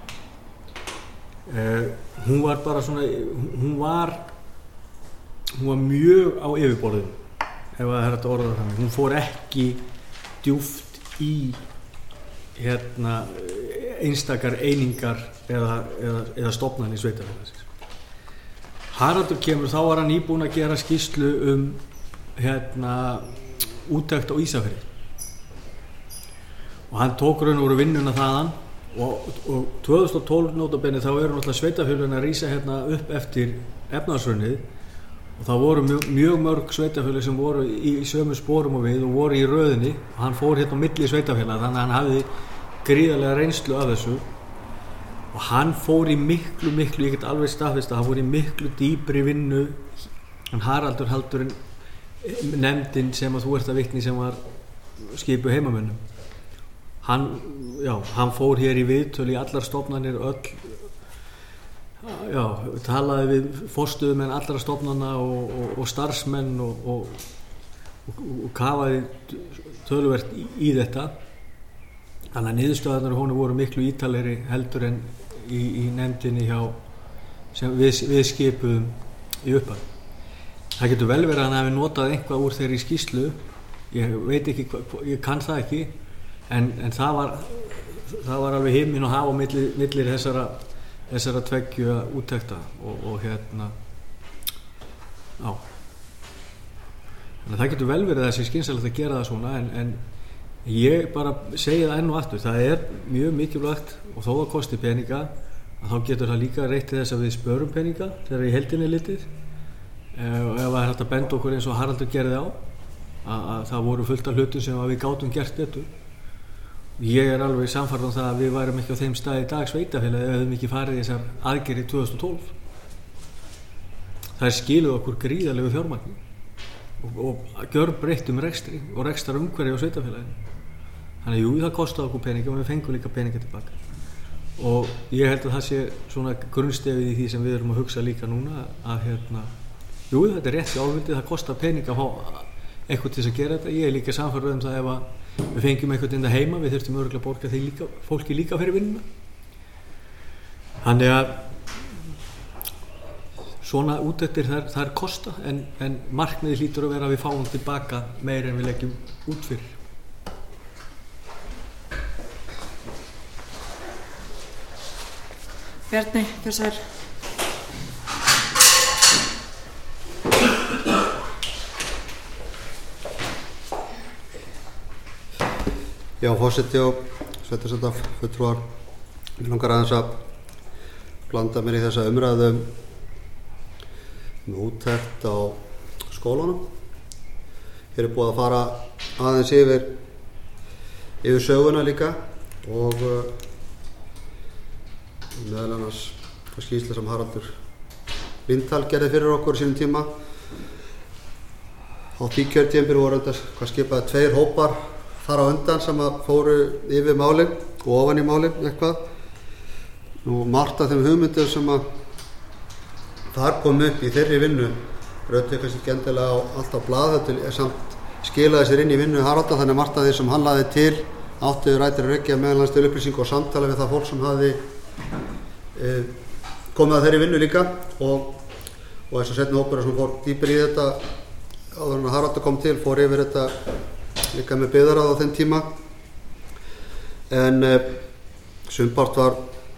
Uh, hún var bara svona, hún var hún var mjög á yfirborðum ef það er hægt að orða það þannig. Hún fór ekki djúpt í hérna einstakar einingar eða, eða, eða stofnanir sveitarfélagsins. Haraldur kemur, þá var hann íbúinn að gera skýrslu um hérna úttekt á Ísafirði og hann tók raun og voru vinnuna þaðan og, og tvö þúsund og tólf nótabenni þá eru náttúrulega sveitarfélögin að rísa hérna upp eftir efnahagshrunið og það voru mjög, mjög mörg sveitafélög sem voru í, í sömu sporum og við og voru í röðinni og hann fór hérna á milli sveitafélag þannig að hann hafði gríðarlega reynslu af þessu og hann fór í miklu, miklu, ég get alveg staðfest að hann fór í miklu dýpri vinnu en Haraldur Haldurinn nefndin sem að þú ert að vitni sem var skipu heimamönnum hann, já, hann fór hér í viðtöl í allar stofnanir öll já, talaði við forstöðumenn allra stofnana og, og, og starfsmenn og, og, og, og kafaði töluvert í, í þetta þannig að niðurstöðarnar honum voru miklu ítalegri heldur en í, í nefndinni hjá sem við, við skipuðum í upphaf. Það getur vel verið að hann hafi notað eitthvað úr þeirri skýrslu ég veit ekki, ég kann það ekki en, en það var það var alveg himinn og haf á milli, millir þessara þessara tveggju úttekta og, og hérna á þannig að það getur vel verið að það sé skynsamlegt að gera það svona en, en ég bara segi það enn og aftur það er mjög mikilvægt og þó það kosti peninga að þá getur það líka reitt til þess að við spörum peninga þegar í heildinni er litið og ef það er hægt að benda okkur eins og Haraldur gerði á að, að það voru fullt af hlutum sem við gátum gert betur. Ég er alveg sannfærður um það að við værum ekki á þeim stað í dag sveitafélagi ef við hefðum ekki farið í þessar aðgerðir tvö þúsund og tólf það er skiluð okkur gríðarlegu fjármagni og, og gjörbreyttum rekstri og rekstar umhverfi á sveitafélaginu. Þannig jú, það kostaði okkur peninga og við fengum líka peninga tilbaka. Og ég held að það sé svona grunnstefið í því sem við erum að hugsa líka núna að hérna, jú, þetta er rétt í álfildi, það kostar peninga að fá eitthvað til þess að gera þetta. Ég er líka samfærður um það ef að við fengjum eitthvað inn að heima, við þurftum örugglega að borga því líka, fólki líka fyrir vinnuna. Þannig að svona úttektir þær, þær kosta en, en markmiðið hlýtur að vera að við fáum tilbaka meira en við leggjum út fyrir. Bjarni, hvers er? Já, forseti og sveitarstjórnar fulltrúar, mig langar aðeins að blanda mér í þessa umræðu um úttekt á skólanum. Hér er búið að fara aðeins yfir yfir söguna líka og meðal annars skýrsla sem Haraldur Lindahl gerði fyrir okkur í sínum tíma. Á því kjörtímabili voru hvað skipaði tveir hópar þar á undan sem að fóru yfir málin og ofan í málin eitthvað. Nú margt af þeim hugmyndum sem að þar kom upp í þeirri vinnu rötu kannski ekki endilega á allt á blað, þetta er samt skilaði sér inn í vinnu Haraldar, þannig margt af því sem hann laði til áttu rætur að rekja meðal hans til upplýsingu og samtala við það fólk sem hafði e, komið að þeirri vinnu líka og, og eins og setni hópur sem fór dýpir í þetta áður en Haraldur kom til, fór yfir þetta líka með byggðarráð á þeim tíma en e, sumpart var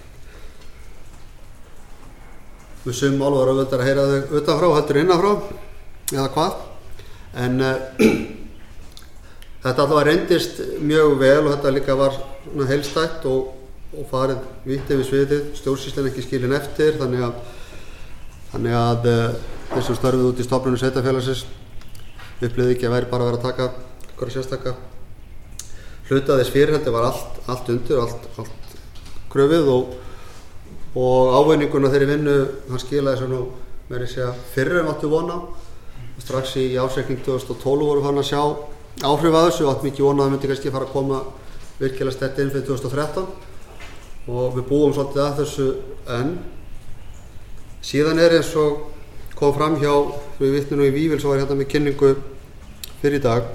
með sum mál var auðvitað að heyra þau utanfrá heldur innanfrá eða hvað en e, þetta allavega reyndist mjög vel og þetta líka var svona heilstætt og, og farið vítt yfir sviðið, stjórnsýslan ekki skilin eftir þannig að, þannig að e, þeir sem störfuðu út í stofnunum sveitarfélagsins upplifði ekki að væri bara að vera að taka einhverja sérstaka hluta þess fyrir, þetta var allt, allt undir, allt, allt kröfið og, og ávinninguna þeirri vinnu, hann skilaði svona meira að segja fyrr en áttu vona strax í ársreikning tvö þúsund og tólf voru hann að sjá áhrif að þessu og átt mikið vonað að myndi kannski fara að koma virkilega sterkt inn fyrir tvö þúsund og þrettán og við búum svolítið að þessu en síðan er eins og kom fram hjá við vitnum í Vífil svo var hérna með kynningu fyrir í dag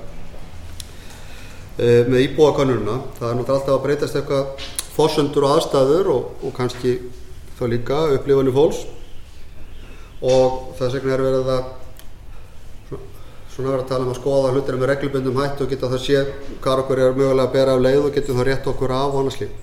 e, með íbúakönnunina það er náttúrulega alltaf að breytast eitthvað forsendur og aðstæður og, og kannski þá líka upplifanir fólks og þess vegna er verið að svona verið að tala um að skoða hlutina með reglubundum hætti og geta það sé hvar okkur er mögulega að bera af leið og getum það rétt okkur af og annars líf.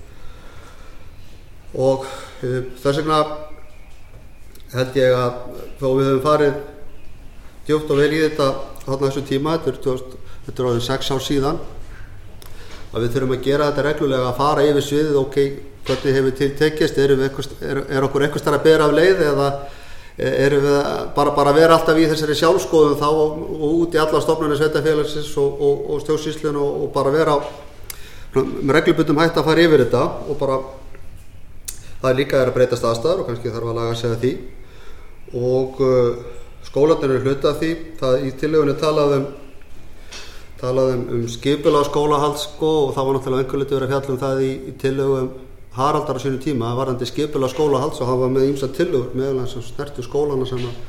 Og uh, þess vegna held ég að þó við höfum farið djúpt og vel í þetta þarna þessu tíma, þetta er, þetta er áður sex ár síðan, að við þurfum að gera þetta reglulega að fara yfir sviðið, ok, hvernig hefur til tekist, er, er, er okkur einhvers þar að bera af leið eða erum við bara, bara að vera alltaf í þessari sjálfskoðun þá og, og út í alla stofnanir sveitarfélagsins og, og, og stjórnsýslun og, og bara vera með reglubundum hætti að fara yfir þetta og bara það er líka er að breytast aðstæður og kannski þarf að laga að segja því og uh, skólarnir eru hluta af því það í tillögunni talaðum talaðum um skipulag skólahald sko og það var náttúrulega einhver liti verið að fjalla um það í, í tillögum Haraldar á sínu tíma varðandi skipulag skólahalds og hann var með ýmsar tillögur meðal hans sem snertu skólana sem að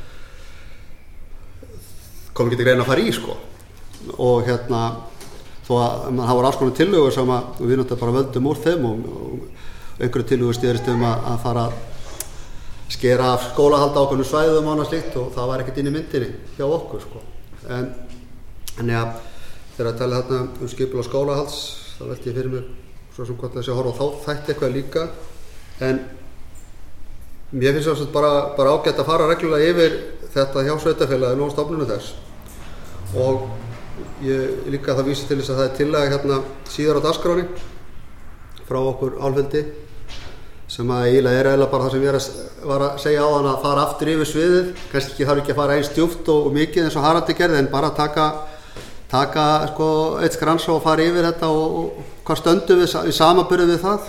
kom ekki til greina að fara í sko og hérna þó að það voru alls konar tillögur sem að við náttúrulega bara völdum úr þeim og, og einhverju tillögur stýrist um að, að fara að skera af skólahald á okkur svæðum og annað slíkt og það var ekkert inn í myndinni hjá okkur sko en en ja þegar að tala þarna um skipulag skólahalds þá velti ég fyrir mér svo sem hvort þessi að horfa á þá þætti eitthvað líka en mér finnst það bara, bara ágætt að fara reglulega yfir þetta hjá sveitarfélaginu og stofnunum þess og ég líka það vísi til þess að það er tillaga hérna síðar á dagskráni frá okkur álfildi sem að eiginlega er eiginlega bara það sem ég er að, var að segja á hann að fara aftur yfir sviðið kannski ekki þarf ekki að fara eins djúpt og, og mikið eins og Haraldur gerði en bara taka taka sko eitt skrans og fara yfir þetta og, og hvað stöndum við í samanburði við það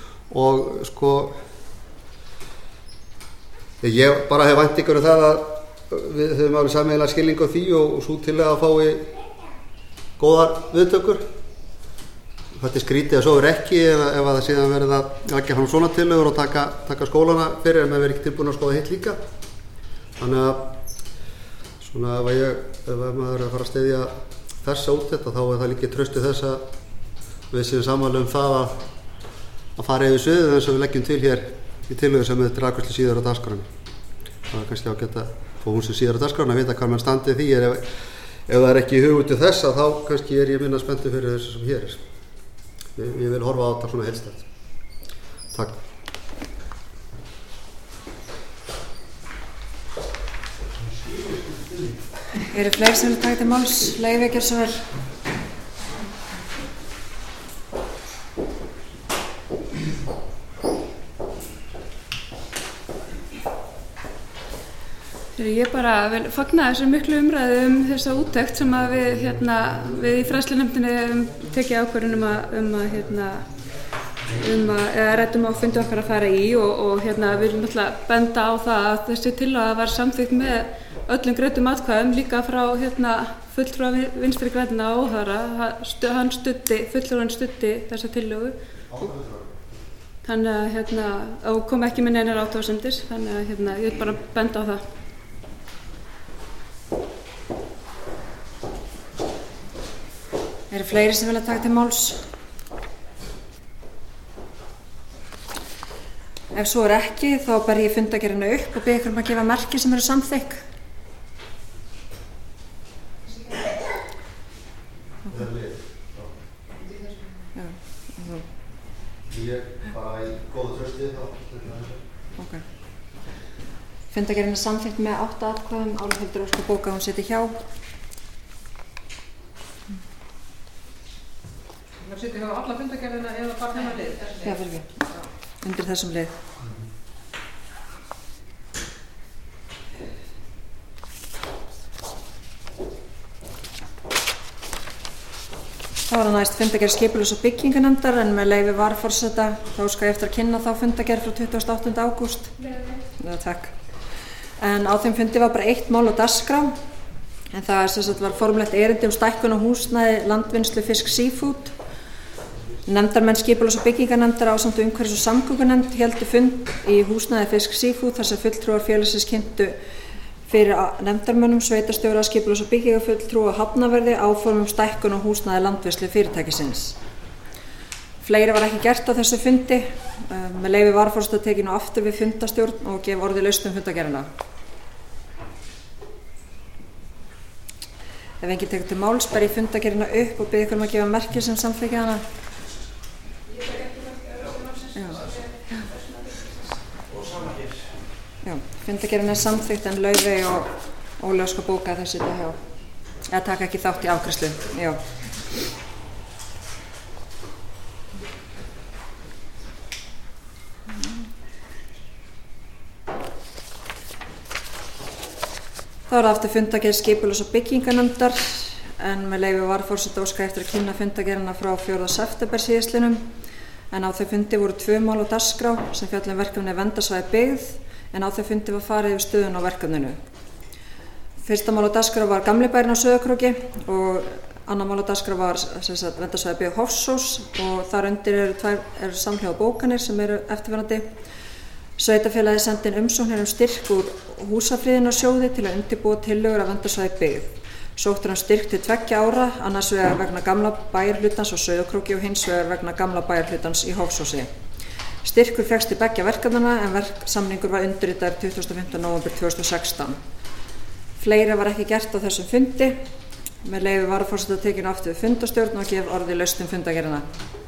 og sko ég bara hef væntingar um það að, við höfum alveg sameiginlega skilning á því og, og svo til að fái góðar viðtökur. Þetta er skrítið að svo er ekki ef, ef að það síðan verið að leggja fram svona tillögur og taka, taka skólana fyrir en maður verið ekki tilbúin að skoða hitt líka. Þannig að svona ef, ég, ef maður er að fara að styðja þessa út þetta þá er það líka traustið þess að við séum samanlega um það að, að fara yfir sviðið eins og við leggjum til hér í tillögu sem þetta er afgreiðslu síðar á dagskránni. Það er kannski ágætt að fá hún sem síðar á dagskránni að vita hvað mann standið því er ef, ef það er ekki í hugur til þessa þá kannski er ég minna spenntur fyrir þessu sem hér er. Ég, ég vil horfa á þetta svona heilstætt. Takk. Eru fleiri sem vil taka til máls? Leifi ekki svo vel. Ég bara vil fagna þessu miklu umræðu um þessa úttekt sem að við, hérna, við í fræðslunefndinni um tekið ákvörðun um að, um að, hérna, um að, eða ræddum á fundi okkar að fara í og, og hérna, við viljum náttúrulega benda á það að þessi tillaga var samþykkt með öllum greiddum atkvæðum líka frá hérna, fulltrúa Vinstri grænna og óháðra. Hann studdi, fulltrúan studdi þessa tillögu. Þannig að hérna, og kom ekki með neinar athugasemdir, þannig að hérna, ég vil bara benda á það. Eru fleiri sem vilja taka til máls? Ef svo er ekki, þá ber ég fundargerðina upp og bið ykkur um að gefa merki sem eru samþykk. Ég bara í góðu trausti þá. Okay. Fundargerðin er samþykkt með átta atkvæðum. Álfhildur Óskar bóka hún sitji hjá. Það sitji hjá alla fundargerðina eða bara þennan lið? Já, fyrir við. Undir þessum lið. Þá var það næst fundargerð skipulags- og byggingarnefndar en með leyfi varaforseta þá óska ég eftir að kynna þá fundargerð frá tuttugasta og áttunda ágúst. Já, takk. En á þeim fundi var bara eitt mál á dagskrá en það sem sagt var formlegt erindi um stækkun og húsnæði landvinnslu fisk seafood. Nefndarmenn skipulags- og byggingarnefndar ásamt umhverfis- og samgöngunefnd héldu fund í húsnæði fisk seafood þar sem fulltrúar félagsins kynntu fyrir nefndarmönnum, sveitarstjóra, skipulags- og byggingarfulltrúa og hafnaverði áformum stækkun og húsnæði landvinnslu fyrirtækisins. Fleiri var ekki gert á þessu fundi. Með leyfi varaforseta tekin og aftur við fundastjórn og gef orði laust um fundargerðina. Ef enginn tekur til máls ber ég fundargerðina upp og bið ykkur um að gefa merki sem samþykkja hana. Já, fundargerðin er samþykkt en Laufey og Óli Óskar bóka þessi þetta hjá. Eða taka ekki þátt í afgreiðslu. Já. Þá er það aftur fundargerð skipulags- og byggingarnefndar en með leyfi varaforseta óska eftir að kynna fundargerðina frá fjórða september síðastliðnum en á þau fundi voru tvö mál á dagskrá sem fjalla um verkefni Verndarsvæði byggð en á þau fundi var farið yfir stöðun á verkefninu. Fyrsta mál á dagskrá var Gamli bærinn á Sauðárkróki og annar mál á dagskrá var Verndarsvæði byggð Hofsós og þar undir eru, tvær, eru samhljóða bókanir sem eru eftirfarandi. Sveitarfélagið sendi inn umsóknir um styrk úr húsafriðunarsjóði til að undirbúa tillögur af Verndarsvæði byggð. Sótt er um styrk til tveggja ára, annars vegar vegna gamla bæjarhlutans á Sauðárkróki og hins vegar vegna gamla bæjarhlutans í Hofsósi. Styrkur fékkst til beggja verkefnanna en verksamningur var undirritaður tuttugasta og fimmta nóvember tvö þúsund og sextán. Fleira var ekki gert á þessum fundi. Með leyfi varaforseta tekinu aftur við fundastjórn og gef orði laust um fundargerðina.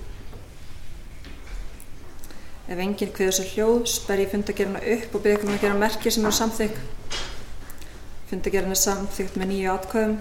Ef enginn kveður sér hljóðs ber ég fundargerðina upp og bið ykkur um að gera merki sem eru samþykk. Fundargerðin er samþykkt með níu atkvæðum.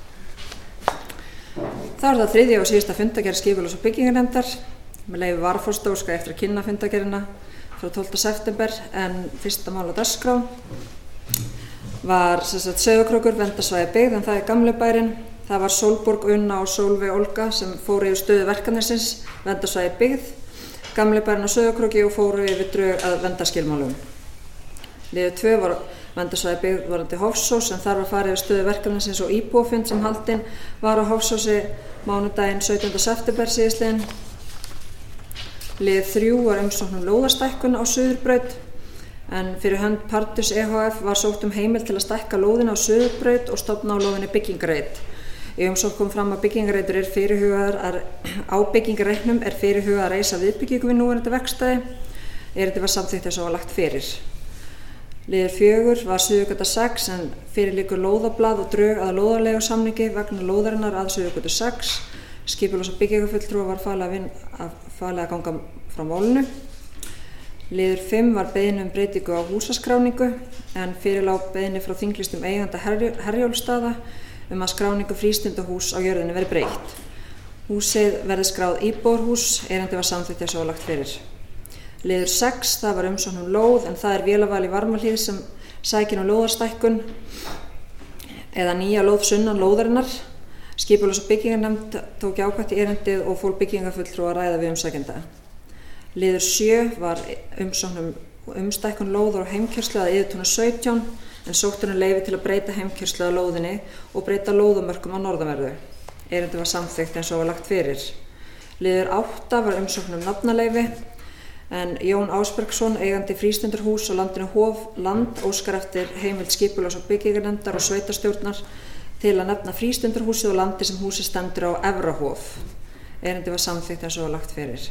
Þá er það þriðja og síðasta fundargerð skipulags- og byggingarnefndar. Með leyfi varaforseta óska eftir að kynna fundargerðina frá tólfta september en fyrsta mál á dagskrá var Sauðárkrókur, Verndarsvæði byggð en það er Gamli bærinn. Það var Sólborg Unna og Sólveig Olga sem fóru yfir stöðu verkefnisins Verndarsvæði byggð, Gamli bærinn á Sauðárkróki og fóru yfir drög að verndarskilmálum. Liður tvö var Verndarsvæði byggð varðandi Hofsós en þar var farið yfir stöðu verkefnisins og íbúafund sem haldinn var á Hofsósi mánudaginn sautjánda september síðastliðinn. Lið þrjú var umsókn um lóðarstækkun á Suðurbraut en fyrir hönd Partus E H F var sótt um heimild til að stækka lóðina á Suðurbraut og stofna á lóðinni byggingarreit. Í umsókn kom fram að byggingarreitur er fyrirhugaður að á byggingarreitnum er fyrirhugað að reisa viðbyggingu við núverandi verkstæði. Erindi var samþykkt eins og var lagt fyrir. Liður fjögur var Suðurgöta sex en fyrir liggur lóðablað og drög að lóðarleigusamningi vegna lóðarinnar að Suðurgötu sex. Skipulags- og byggingarfulltrúa var falið að, vin, að, falið að ganga frá málinu. Liður fimm var beiðni um breytingu á húsaskráningu en fyrir lá beiðni frá þinglistum eiganda Herjólfsstaða um að skráningu frístundahús á jörðinni verði breytt. Húsið verði skráð íbúðarhús, erindi var samþykkt eins og var lagt fyrir. Liður sex, það var umsókn um lóð en það er vélaval í Varmahlíð sem sækir um lóðarstækkun eða nýja lóð sunnan lóðarinnar. Skipulags- og byggingarnefnd tók jákvætt í erindið og fól byggingarfulltrúa að ræða við umsækjanda. Liður sjö var umsókn um umstækkun lóðar og heimkeyrslu að Iðutúni sautján en sóttur um leyfi til að breyta heimkeyrslu að lóðinni og breyta lóðamörkum á norðanverðu. Erindið var samþykkt eins og var lagt fyrir. Liður átta var umsókn um nafnaleyfi en Jón Ásbergsson, eigandi frístundarhús á landinu Hof land óskar eftir heimild skipulags- og byggingarnefndar og sveitarstjórnar til að nefna frístundarhúsið og landi sem húsið stendur á Efrahof. Erindi var samþykkt eins og var lagt fyrir.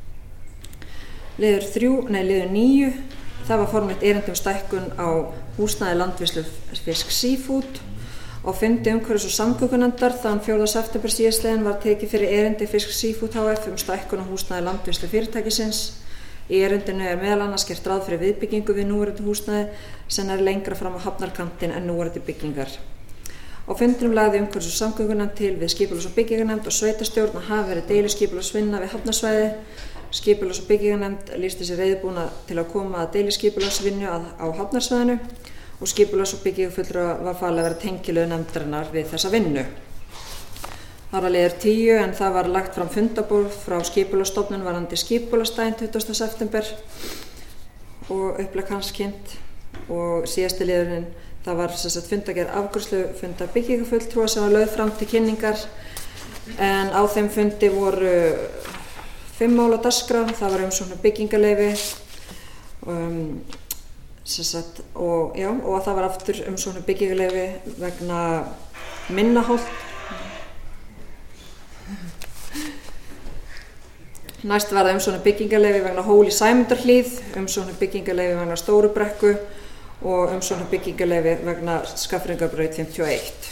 Liður þrjú, nei liður níu, það var formlegt erindi um stækkun á húsnæði landvinnslu Fisk Seafood. Á fundi umhverfis- og samgöngunefndar þann fjórða september síðastliðinn var tekið fyrir erindi Fisk Seafood H F um stækkun á húsnæði landvinnslu fyrirtækisins. Í erindinu er meðal annars gert ráð fyrir viðbyggingu við núverandi húsnæði sem er lengra fram á hafnarkantinn en núverandi byggingar. Á fundinum lagði umhverfis- og samgöngunefnd til við skipulags- og byggingarnefnd og sveitarstjórn að hafi verið deiliskipulagsvinna við hafnarsvæði. Skipulags- og byggingarnefnd lýsti sér reiðubúna til að koma að deiliskipulagsvinnu á hafnarsvæðinu og skipulags- og byggingarfulltrúa var falið að vera tengiliður nefndarinnar við þessa vinnu. Það var liður tíu en það var lagt fram fundaborð frá skipulagsstofnun varðandi skipulagsdaginn tuttugasta september og upplegg hans kynnt og síðasti liðurinn það var sem sagt fundagerð afgreiðslu funda byggingarfulltrúa sem var lögð fram til kynningar en á þeim fundi voru fimm mál á dagskrá, það var umsókn um byggingarleyfi um, sem sagt og já og það var aftur umsókn um byggingarleyfi vegna Minnaholt. Næst var það umsókn um byggingarleyfi vegna Hól í Sæmundarhlíð, umsókn um byggingarleyfi vegna Stórubrekku og umsókn um byggingarleyfi vegna Skafrenningabraut fimmtíu og eitt.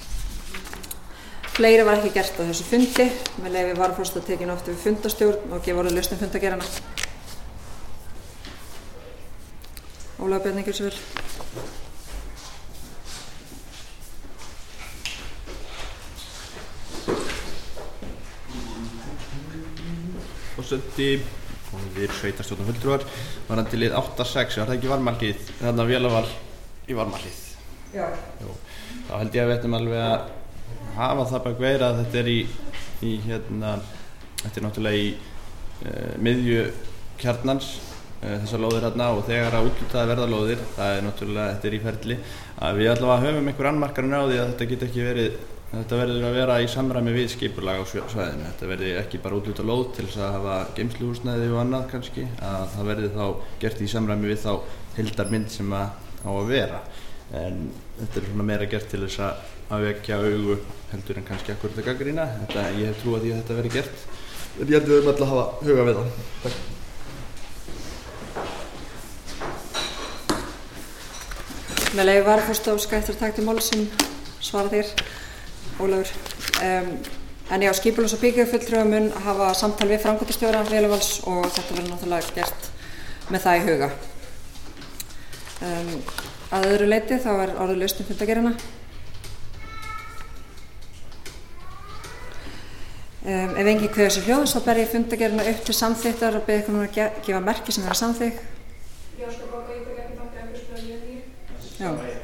Fleiri var ekki gert á þessu fundi, með leyfi varaforseta tekin oft við fundastjórn og gefa orðið lausn um fundagerðina. Ólafur Bjarni Gilsver. Forseti og við sveitarstjórnarfulltrúar varðandi lið átta sex, var það ekki Varmahlíð, þarna vélaval í Varmahlíð? Já. Jú, þá held ég að við ættum alveg að hafa það bak veira að þetta er í, í hérna, þetta er náttúrulega í uh, miðju kjarnans uh, þessar lóðir hérna og þegar að úthlutaði verða lóðir, það er náttúrulega, þetta er í ferli, að við allavega höfum einhver annmarkarinn á því að þetta get ekki verið Þetta verður að vera í samræmi við skipulag á svæðinu. Þetta verður ekki bara útluta lóð til þess að hafa geymsluhúsnæði og annað kannski, að það verður þá gert í samræmi við þá heildarmynd sem að á að vera. En þetta er svona meira gert til þess að vekja augu heldur en kannski akkurat að gagnrýna. Þetta, ég hef trú að því að þetta verður gert. En ég held við höfum alltaf að hafa huga við það. Takk. Með leyfi varaforseta óska eftir að taka til máls sem svara þér. Ólafur. Um, en já, skipulags- og byggingarfulltrúa mun hafa samtal við framkvæmdastjóra Vélavals og þetta verður náttúrulega gert með það í huga. Um, að öðru leyti þá er orðið lausn um fundagerðina. Um, ef enginn kveður sér hljóðs þá ber ég fundagerðina upp til samþykktar og beð ykkur núna að ge gefa merki sem er að samþykk. Já, sko bóka ykkur ekki þátti að umhverfislega mjög nýr. Já.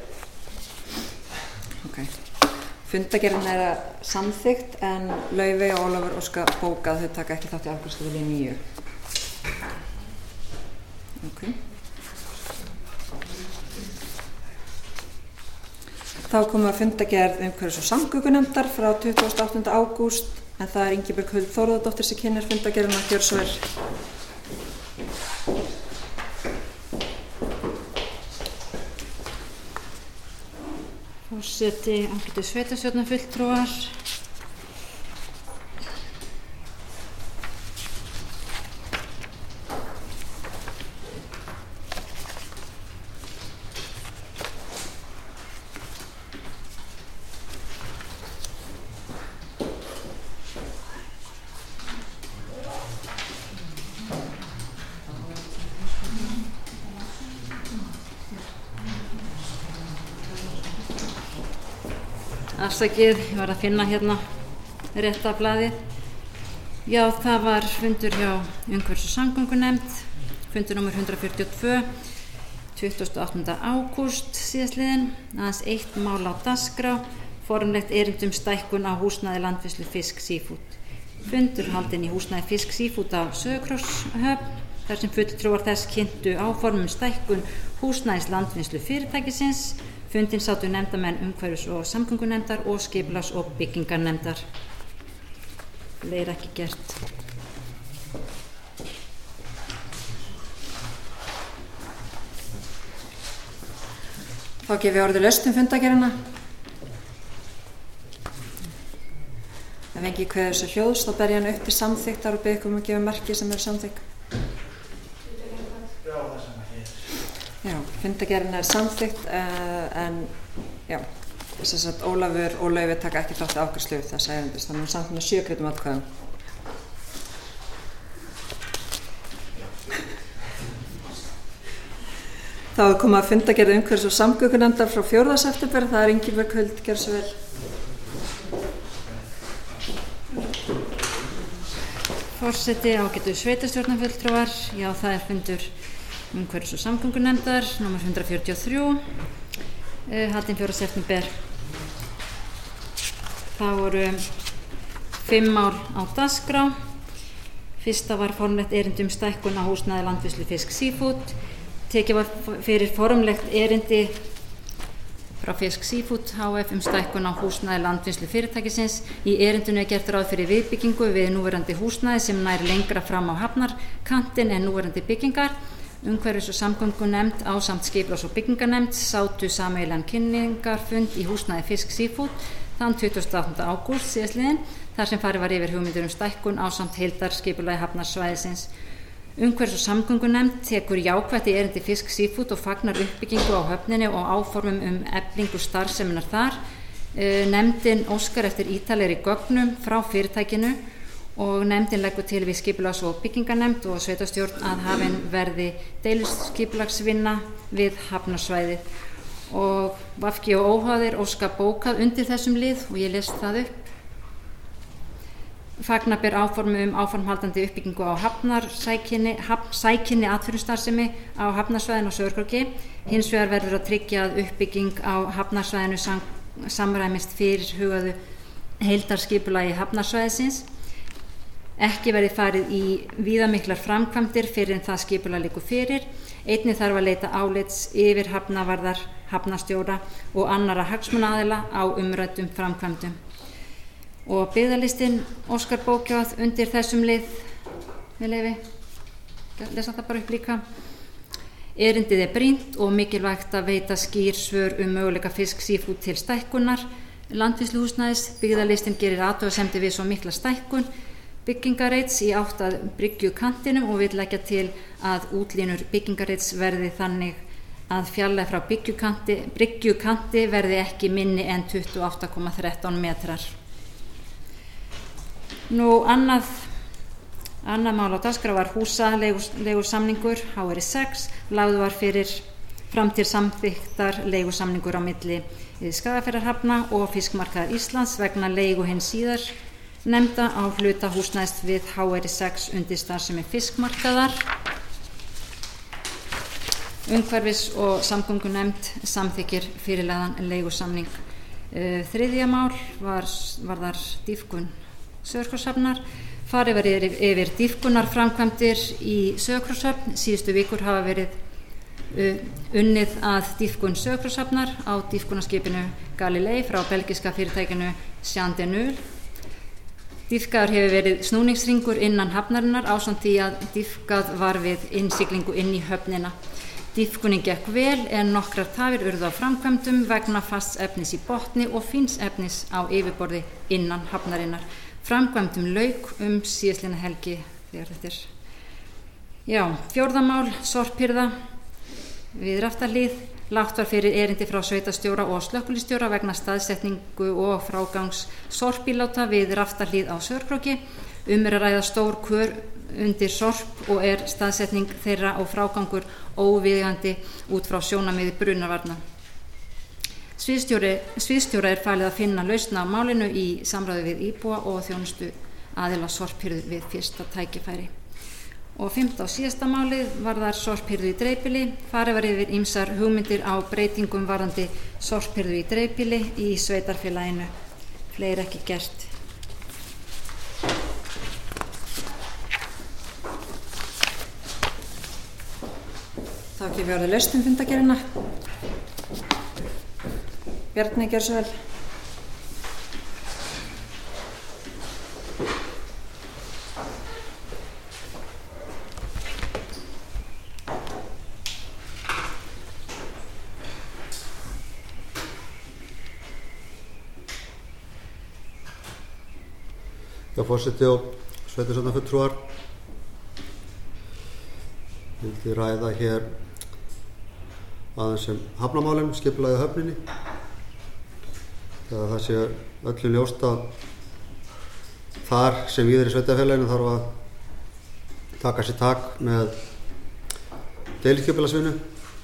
Ok. Fundagerðin er að samþykkt en Laufey og Ólafur óska bóka að þau taka ekki þátt í afgreiðslu við lið níu. Ok. Þá komum við að fundargerð umhverfis- og samgöngunefndar frá tuttugasta og áttunda ágúst, en það er Ingibjörg Huld Þórðardóttir sem kynnir fundargerðina. Gjörðu svo vel. Forseti, ágætu sveitarstjórnarfulltrúar. Afsakið, ég var að finna hérna rétta blaðið. Já, það var fundur hjá umhverfis- og samgöngunefnd, fundur númer hundrað fjörutíu og tvö, tuttugasta og áttunda ágúst síðastliðinn, aðeins eitt mál á dagskrá, formlegt erindi um stækkun á húsnæði landvinnslu Fisk Seafood. Fundur haldinn í húsnæði Fisk Seafood á Sauðárkrókshöfn, þar sem fulltrúar þess kynntu áform um stækkun húsnæðis landvinnslu fyrirtækisins. Fundinn sátu nefndamenn umhverfis- og samgöngunefndar og skipulags- og byggingarnefndar. Fleira ekki gert. Þá gef ég orðið laust um fundargerðina. Ef engi kveður þessu hljóðs, þá ber ég hann upp til samþykktar og bið ykkur um að gefa merki sem er samþykk. Já, fundargerðin er samþykkt, uh, en já, þess að Ólafur og Laufey taka ekki þátt í afgreiðslu þess erindis, þannig að samt með sjö greiddum atkvæðum. Þá er komið að fundargerð umhverfis- og samgöngunefndar frá fjórða september, það er Ingibjörg Huld, gjörðu svo vel. Forseti, ágætu sveitarstjórnarfulltrúar. Já, það er fundur umhverfis- og samgöngunefndar númer hundrað fjörutíu og þrjú, uh, haldinn fjórða september. Það voru fimm mál á dagskrá. Fyrsta var formlegt erindi um stækkun á húsnæði landvinnslu Fisk Seafood. Tekið var fyrir formlegt erindi frá Fisk Seafood H F um stækkun á húsnæði landvinnslu fyrirtækisins. Í erindinu er gert ráð fyrir viðbyggingu við núverandi húsnæði sem nær lengra fram á hafnarkantinn en núverandi byggingar. Umhverfis- og samgöngunefnd ásamt skipulags- og byggingarnefnd sátu sameiginlegan kynningarfund í húsnæði Fisk Seafood þann tuttugasta og áttunda ágúst síðastliðinn, þar sem farið var yfir hugmyndir um stækkun ásamt heildarskipulagi hafnarsvæðisins. Umhverfis- og samgöngunefnd tekur jákvætt í erindi Fisk Seafood og fagnar uppbyggingu á höfninni og áformum um eflingu starfseminnar þar. Nefndin óskar eftir ítarlegri gögnum frá fyrirtækinu og nefndin leggur til við skipulags- og byggingarnefnd og sveitarstjórn að hafin verði deiluskipulagsvinna við hafnarsvæðið. Og V G og óháðir óska bókað undir þessum lið og ég les það upp. Fagna ber áformu um áformhaldandi uppbyggingu á hafnarsækinni, hafnsækinni atvinnustarfsemi á hafnarsvæðinu á Sauðárkróki. Hins vegar verður að tryggja að uppbygging á hafnarsvæðinu sam, samræmist fyrir hugaðu heildarskipulagi hafnarsvæðisins. Ekki verði farið í víðamiklar framkvæmdir fyrir en það skipulag liggur fyrir. Einnig þarf að leita álits yfir hafnavarðar, hafnarstjóra og annarra hagsmunaaðila á umræddum framkvæmdum. Og byggðarlistinn óskar bókjað undir þessum lið, við leyfi, lesa það bara upp líka. Erindið er brýnt og mikilvægt að veita skýr svör um möguleika Fisk Seafood til stækkunar landvinnsluhúsnæðis. Byggðarlistinn gerir athugasemdir við svo mikla stækkun byggingareits í átt að bryggjukantinum og vill leggja til að útlínur byggingareits verði þannig að fjarlægð frá bryggjukanti, bryggjukanti verði ekki minni en tuttugu og átta komma þrettán metrar. Nú annað, annað mál á dagskrá var húsaleigusamningur H R sex, lagður var fyrir fram til samþykktar leigusamningur á milli Skagafjarðarhafna og Fiskmarkaðar Íslands vegna leigu hins síðar nefnda á hluta húsnæðis við H R sex undir starfsemi Fiskmarkaðar. Umhverfis- og samgöngunefnd samþykkir fyrirlegaðan leigusamning. Þriðja mál var, var þar dýpkun Sauðárkrókshafnar. Farið var yfir dýpkunarframkvæmdir í Sauðárkrókshöfn. Síðustu vikur hafa verið unnið að dýpkun sögurhafnar á dýpkunarskipinu Galilei frá belgiska fyrirtækinu Jean de Nul. Dýpkaður hefur verið snúningsringur innan hafnarinnar ásamt því að dýpkað var við innsiglingu inn í höfnina. Dýpkunin gekk vel en nokkrar tafir urðu á framkvæmdum vegna fasts efnis í botni og fíns efnis á yfirborði innan hafnarinnar. Framkvæmdum lauk um síðastliðna helgi þegar þetta er. Já, fjórða mál, sorphirða við Raftahlíð. Lagt var fyrir erindi frá sveitarstjóra og slökkvilistjóra vegna staðsetningu og frágangs sorpbíláta við Raftahlíð á Sörkróki. Um er að ræða stór kör undir sorp og er staðsetning þeirra og frágangur óviðeigandi út frá sjónarmiði brunavarna. Sviðsstjóra er falið að finna lausn á málinu í samráði við íbúa og þjónustu aðila sorphirðu við fyrsta tækifæri. Og fimmta og síðasta málið varðar sorphirðu í dreifbýli. Farið var yfir ýmsar hugmyndir á breytingum varðandi sorphirðu í dreifbýli í sveitarfélaginu. Fleiri ekki gert. Þá ekki við orðið laust um fundagerðina. Bjarni, gjör svo vel. Já, forseti og sveitarstjórnarfulltrúar, vildi ræða hér aðeins sem hafnamálum, skipulagið á höfninni. Þegar það sé öllum ljóst að þar sem víðar í sveitarfélaginu þarf að taka sér tak með deiliskipulagsvinnu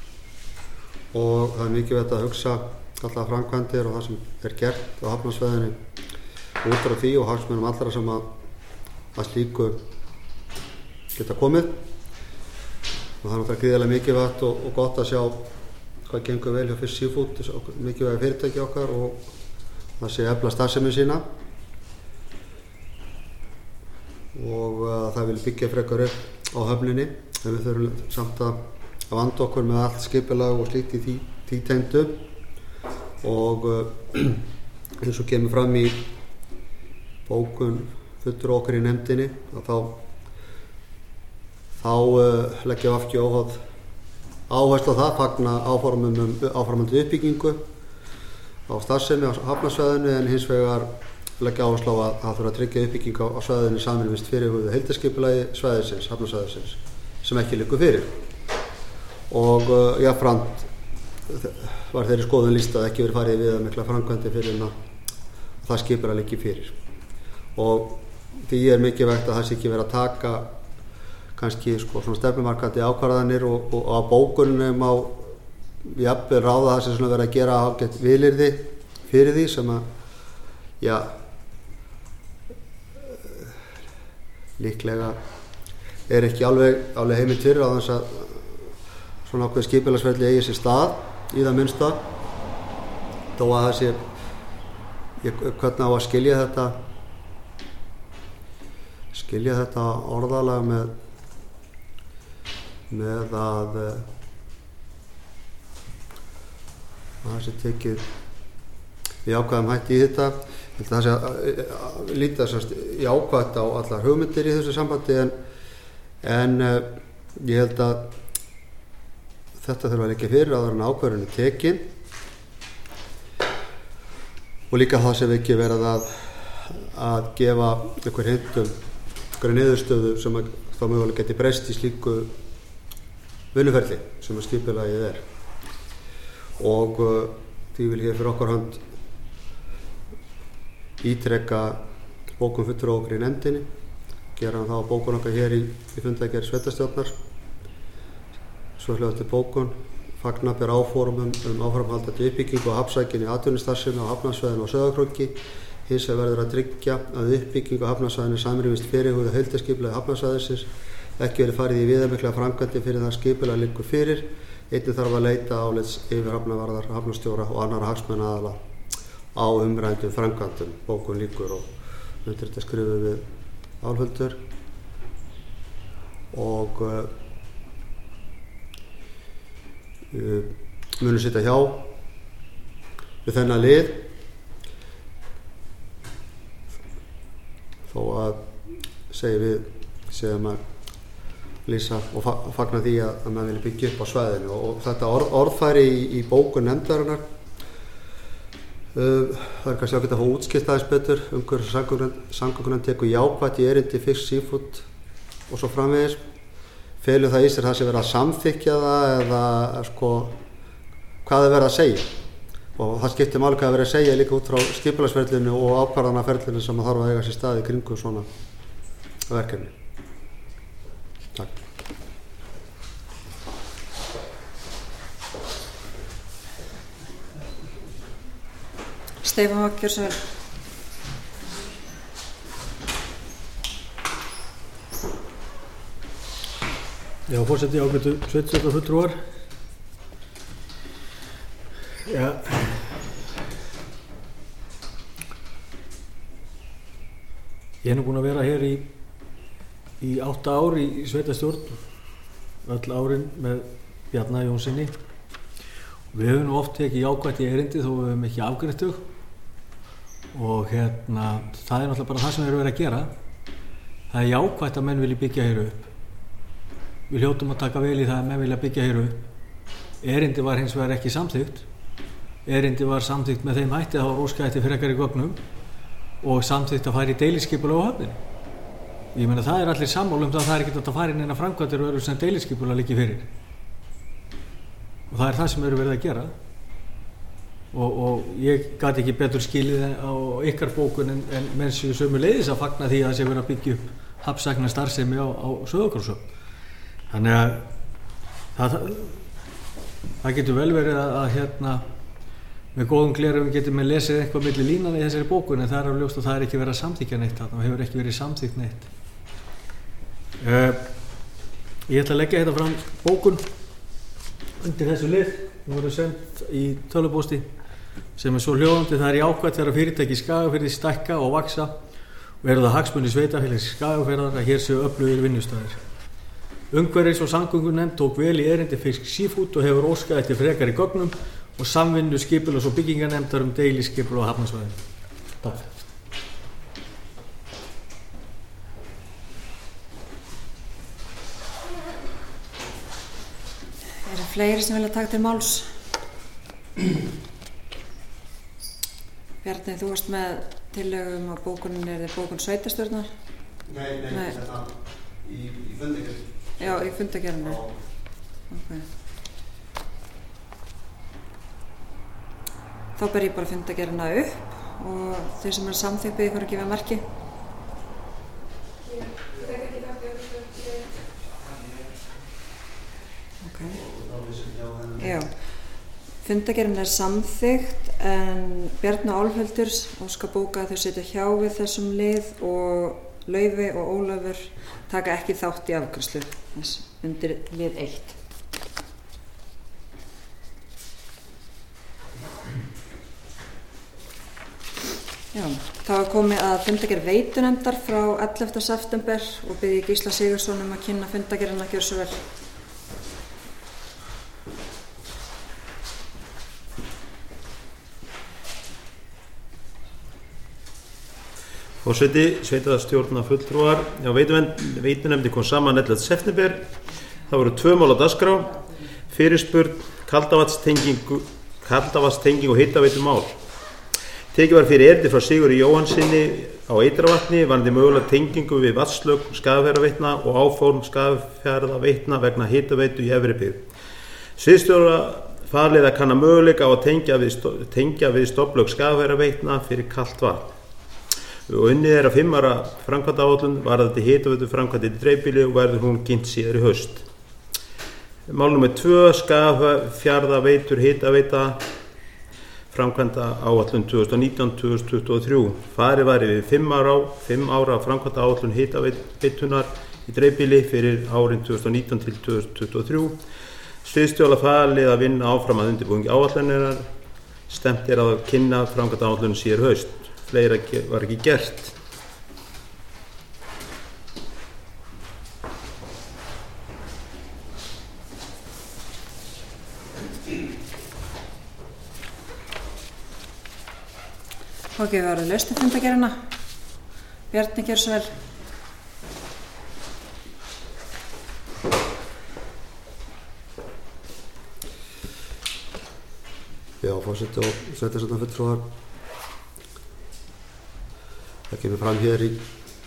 og það er mikilvægt að hugsa allar framkvæmdir og það sem er gert á hafnarsvæðinu út frá því og hagsmunum allra sem að, að slíku geta komið. Og það er náttúrulega gríðarlega mikilvægt og, og gott að sjá hvað gengur vel hjá Fish Seafood, mikilvæga fyrirtæki okkar, og það sé efla starfsemi sína og uh, það vil byggja frekar upp á höfninni, en við þurfum samt að vanda okkur með allt skipulag og slíkt í því, því tengdu. Og uh, eins og kemur fram í bókun fulltrúa okkar í nefndinni, að þá þá uh, leggja V G óháð áherslu á það, fagna áformum um áframhaldandi uppbyggingu á starfsemi á hafnarsvæðinu, en hins vegar leggja áherslu á að það þurfa að tryggja uppbyggingu á svæðinu samrýmist fyrirhuguðu heildarskipulagi svæðisins, hafnarsvæðisins, sem ekki liggur fyrir. Og uh, jafnframt var þeirri skoðun lýst að ekki verið farið við að mikla framkvæmdir fyrir en að það skipulag liggi fyrir. Og því er mikilvægt að það sé ekki verið að taka kannski sko svona stefnumarkandi ákvarðanir og, og, og á bókunum á jafnvel ráða það sem svona verið að gera ágætt vilyrði fyrir því sem að já líklega er ekki alveg, alveg heimilt fyrir á þess að svona ákveð skipulagsferli eigi sér stað í það minnsta, þó að það sé ég, hvernig á að skilja þetta skilja þetta orðalag með með að að það sé tekið í ákvæðum hætti í þetta. Ég held að það sé að, að líta sérst í ákvæðt á allar hugmyndir í þessu sambandi, en, en uh, ég held að þetta þurfa að liggja fyrir áður en ákvörðun er tekin, og líka það sem ekki verið að að gefa einhver hintum, einhverja niðurstöðu sem að þá mögulega geti breyst í slíku vinnuferli sem að skipulagið er. Og uh, því vil ég fyrir okkar hönd ítreka bókun fulltrúa okkar í nefndinni, gera það á bókun okkar hér í, í fundagerð sveitarstjórnar, svo hljóðast til bókun, fagna ber áformum um áframhaldandi uppbyggingu á hafnsækinni í atvinnustarfsemi á hafnarsvæðinu á Sauðárkróki. Hins vegar verður að tryggja að uppbyggingu á hafnarsvæðinu samrýmist fyrirhuguðu heildarskipulagi hafnarsvæðisins, ekki verið farið í viðamikla framkvæmdir fyrir það skipulag liggur fyrir. Einnig þarf að leita álits yfir hafnarvarðar, hafnarstjóra og annarra hagsmunaaðila á umræddum framkvæmdum. Bókun lýkur og undir þetta skrifum við Álfhildur. Og uh, munu sitja hjá við þennan lið þó að segja við segjum að lýsa og fagna því að, að maður vilja byggja upp á svæðinu og, og þetta orð, orðfæri í, í bókun nefndarinnar uh, það er kannski ágætt að fá útskipt aðeins betur umhverfis samgöngunefnd tekur jákvætt í erindi Fisk Seafood og svo framvegis felur það í sér það sem verið að samþykkja það eða sko hvað er verið að segja og það skiptir máli hvað er verið að segja líka út frá skipulagsferlinu og ákvarðanaferlinu sem þarf að eiga sér stað í kringum svona verkefni. Takk. Stefán Vagn, gjörðu svo vel. Já, forseti ágætu sveitarstjórnarfulltrúar. Já. Ég er nú búinn að vera hér í, í átta ár í, í sveitarstjórn, öll árin með Bjarna Jónssoni. Við höfum nú oft tekið jákvætt í erindi þó við höfum ekki afgreitt þau. Og hérna, það er náttúrulega bara það sem við erum verið að gera. Það er jákvætt að menn vilji byggja hér upp. Við hljótum að taka vel í það að menn vilja byggja hér upp. Erindi var hins vegar ekki samþykkt. Erindi var samþykkt með þeim hætti að það var óskað eftir frekari gögnum og samþykkt að fara í deiliskipulag á höfninni. Ég meina það er allir sammála um það að það er ekkert að fara inn eina framkvæmdir og eru sem deiliskipulag liggi fyrir. Og það er það sem við erum verið að gera. Og, og ég gat ekki betur skilið á ykkar bókun en, en menn séu sömuleiðis að fagna því að það sé verið að byggja upp hafnsækna starfsemi á, á Sauðárkrókshöfn. Þannig að það, það getur vel verið að, að hérna með góðum gleraugun getur með lesið eitthvað milli línanna í þessari bókun en það er alveg ljóst að það er ekki verið að samþykkja neitt þarna og hefur ekki verið samþykkt neitt. Uh, ég ætla að leggja þetta fram bókun undir þessu lið sem voru sendt í tölvupósti sem er svo hljóðandi. Það er jákvætt þegar fyrirtæki Skagafirði stækka og vaxa og eru það hagsmunir sveitarfélags Skagafjarðar að hér séu öflugir vinnustaðir. Umhverfis- og samgöngunefnd tók vel í erindi Fisk Seafood og hefur óskað eftir frekari gögnum og samvinnu skipulags- og byggingarnefndar um deiliskipulag á hafnarsvæðinu. Takk. Eru fleiri sem vilja taka til máls? Bjarni, þú varst með tillögum á bókunin, er þið bókun sveitarstjórnar? Nei, nei, nei. Þetta í, í fundagerð. Já, í fundagerðinu. Okay. Þá ber ég bara fundagerðina upp og þeir sem er samþykkt ykkur að gefa merki. Okay. Já, fundagerðin er samþykkt en Bjarni og Álfhildur óska bóka að þau setja hjá við þessum lið og Laufi og Ólafur taka ekki þátt í afgreiðslu þess undir lið eitt. Já, þá er komið að fundagerð veitunefndar frá ellefta september og bið ég Gísla Sigurðsson um að kynna fundagerðina, gjörðu svo vel. Forseti, sveitarstjórnar fulltrúar, já, veitunefndi kom saman ellefta september. Það voru tvö mál á dagskrá, fyrirspurn, kaldavatnstenging, kaldavatnstenging og hitaveitumál. Tekið var fyrir erindi frá Sigurði Jóhannsinni á Eitravatni varðandi mögulega tengingu við vatnslög Skagafjarðarveitna og áform Skagafjarðarveitna vegna hitaveitu í efri byggð. Sviðsstjóra falið að kanna möguleika á að tengja við, tengja við stofnlög Skagafjarðarveitna fyrir kalt vatn. Og unnið er að fimm ára framkvæmdaáætlun varðandi hitaveitu framkvæmd í dreifbýli og verður hún kynnt síðar í haust. Mál númer tvö, Skagafjarðarveitur hitaveita framkvæmdaáætlun tvö þúsund og nítján til tvö þúsund tuttugu og þrjú. Farið var yfir fimm ára, fimm ára framkvæmdaáætlun hitaveitunar í dreifbýli fyrir árin tvö þúsund og nítján til tvö þúsund tuttugu og þrjú. Sviðsstjóra falið að vinna áfram að undirbúningi áætlunarinnar. Stefnt er að kynna framkvæmdaáætlun síðar í haust. Fleira var ekki gert. Þá gefum við orðið laust um fundargerðina. Bjarni, gjörðu svo vel. Já, forseti og sveitarstjórnarfulltrúar. Það kemur fram hér í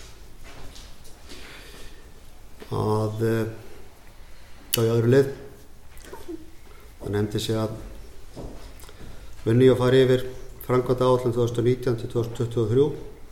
að þá í öðru lið það nefndi sig að vinni að fara yfir framkvæmdaáætlun tvö þúsund og nítján til tvö þúsund tuttugu og þrjú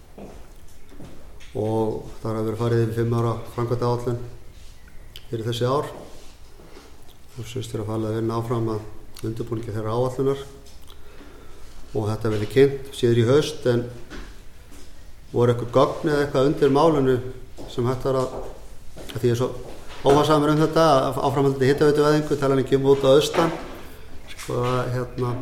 og þar hafa verið farið yfir fimm ára framkvæmdaáætlun fyrir þessi ár og sýst er að falla að vinna áfram að undirbúningi þeirra áætlunar og þetta verið kynnt síður í haust en voru eitthvað gögn eða eitthvað undir málinu sem hægt var að því ég er svo ófasamur um þetta að áframhaldandi hitaveituvæðingu talan ekki um út á austan sko hérna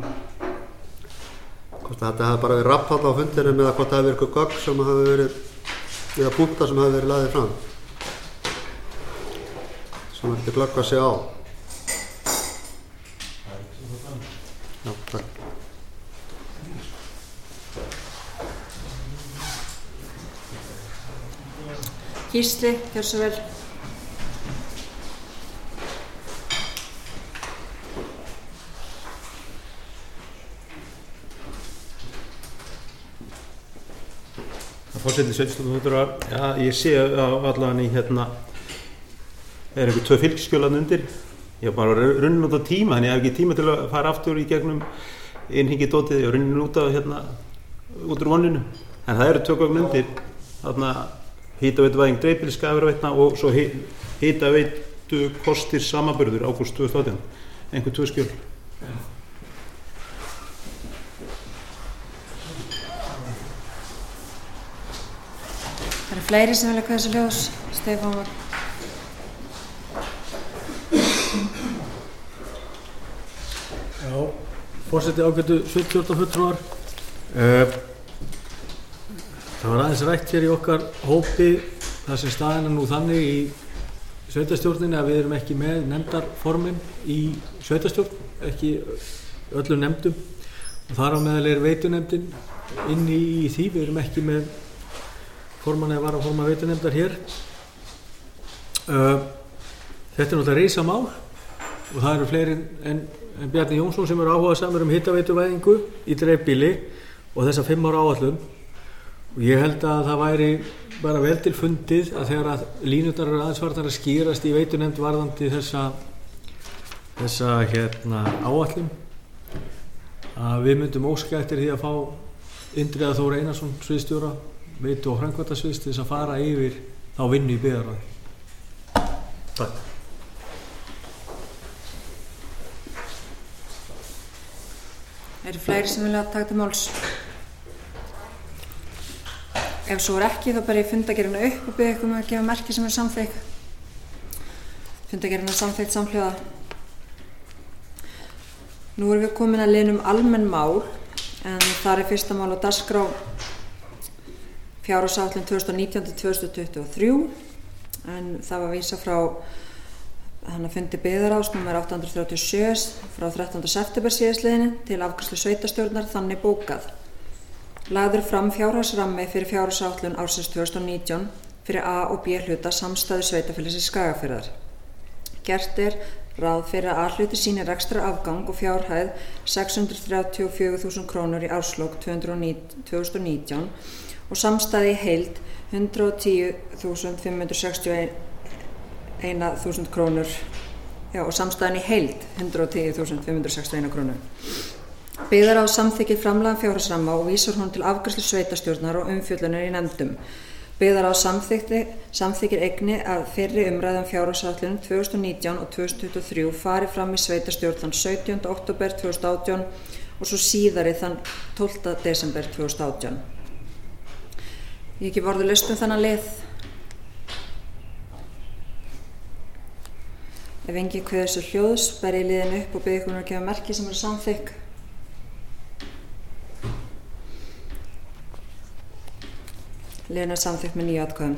hvort þetta hefði bara verið rappall á fundinum eða hvort það hefði verið eitthvað gögn sem hafi verið eða punktar sem hafi verið lagðir fram sem verður glögg að segja á. Já, takk. Gísli, gjörðu svo vel. Forseti sveitarstjórnarfulltrúar, já, ég sé allan í hérna er einhver tvö fylgiskjölan undir ég var bara runnin út á tíma en ég hef ekki tíma til að fara aftur í gegnum innhengi dótið og runnin út af hérna út úr voninu en það eru tvö gögn undir þarna hitaveituvæðing dreifbýlis Skagafjarðarveitna og svo hitaveitu kostir samanburður ágúst tvö þúsund og átján einhver tvö skjöl. Það eru fleiri sem vilja kveða þessu ljós. Stefán var. Já, forseti ágætu sveitarstjórnarfulltrúar. Uh, það var aðeins rætt hér í okkar hópi þar sem staðan er nú þannig í sveitarstjórninni að við erum ekki með nefndarformin í sveitarstjórn, ekki öllum nefndum og þar á meðal er veitunefndin inni í því, við erum ekki með forman eða varaforman veitunefndar hér. Uh, þetta er náttúrulega risamál og það eru fleiri en, en Bjarni Jónsson sem eru áhugasamir um hitaveituvæðingu í dreifbýli og þessa fimm ára áætlun og ég held að það væri bara vel til fundið að þegar að línurnar eru aðeins farnar að skýrast í veitunefnd varðandi þessa þessa hérna áætlun að við myndum óska eftir því að fá Indriða Þór Einarsson sviðsstjóra veitu og framkvæmdasviðs til þess að fara yfir þá vinnu í byggðarráði. Takk. Eru fleiri sem vilja taka til máls? Ef svo er ekki þá bara ég fundargerðina upp og byrja ykkur með að gefa merki sem er samþykkt. Fundargerðina er samþykkt samhljóða. Nú erum við komin að liðnum almenn mál en þar er fyrsta mál á dagskrá fjárhagsáætlun tvö þúsund og nítján til tvö þúsund tuttugu og þrjú en það var vísað frá hann að fundi byggðarráðs númer átta hundruð þrjátíu og sjö frá þrettánda september síðastliðinni til afgreiðslu sveitarstjórnar þannig bókað. Lagður fram fjárhagsrammi fyrir fjárhagsáætlun ársins tvö þúsund og nítján fyrir A og B hluta samstæðu sveitarfélagsins Skagafjarðar. Gert er ráð fyrir að A-hluti sýnir rekstrar afgang og fjárhæð sex hundruð þrjátíu og fjögur þúsund krónur í árslok tvö þúsund og nítján og samstæði í heild hundrað og tíu þúsund fimm hundruð sextíu og eitt þúsund krónur já, og samstæðin í heild hundrað og tíu þúsund fimm hundruð sextíu og eitt krónur. Byggðarráð samþykkir framlagan fjárhagsramma og vísar honum til afgreiðslu sveitarstjórnar og umfjöllunar í nefndum. Byggðarráð samþykkir einnig að fyrri umræðum fjárhagsáætlun tvö þúsund og nítján og tvö þúsund tuttugu og þrjú fari fram í sveitarstjórn þann sautjánda október tvö þúsund og átján og svo síðari þann tólfta desember tvö þúsund og átján. Ég gef orðið laust um þennan lið. Ef enginn kveður þessu hljóðs, ber ég liðin upp og bið ykkur að gefa merki sem eru samþykk. Liðin er samþykkt með níu atkvæðum.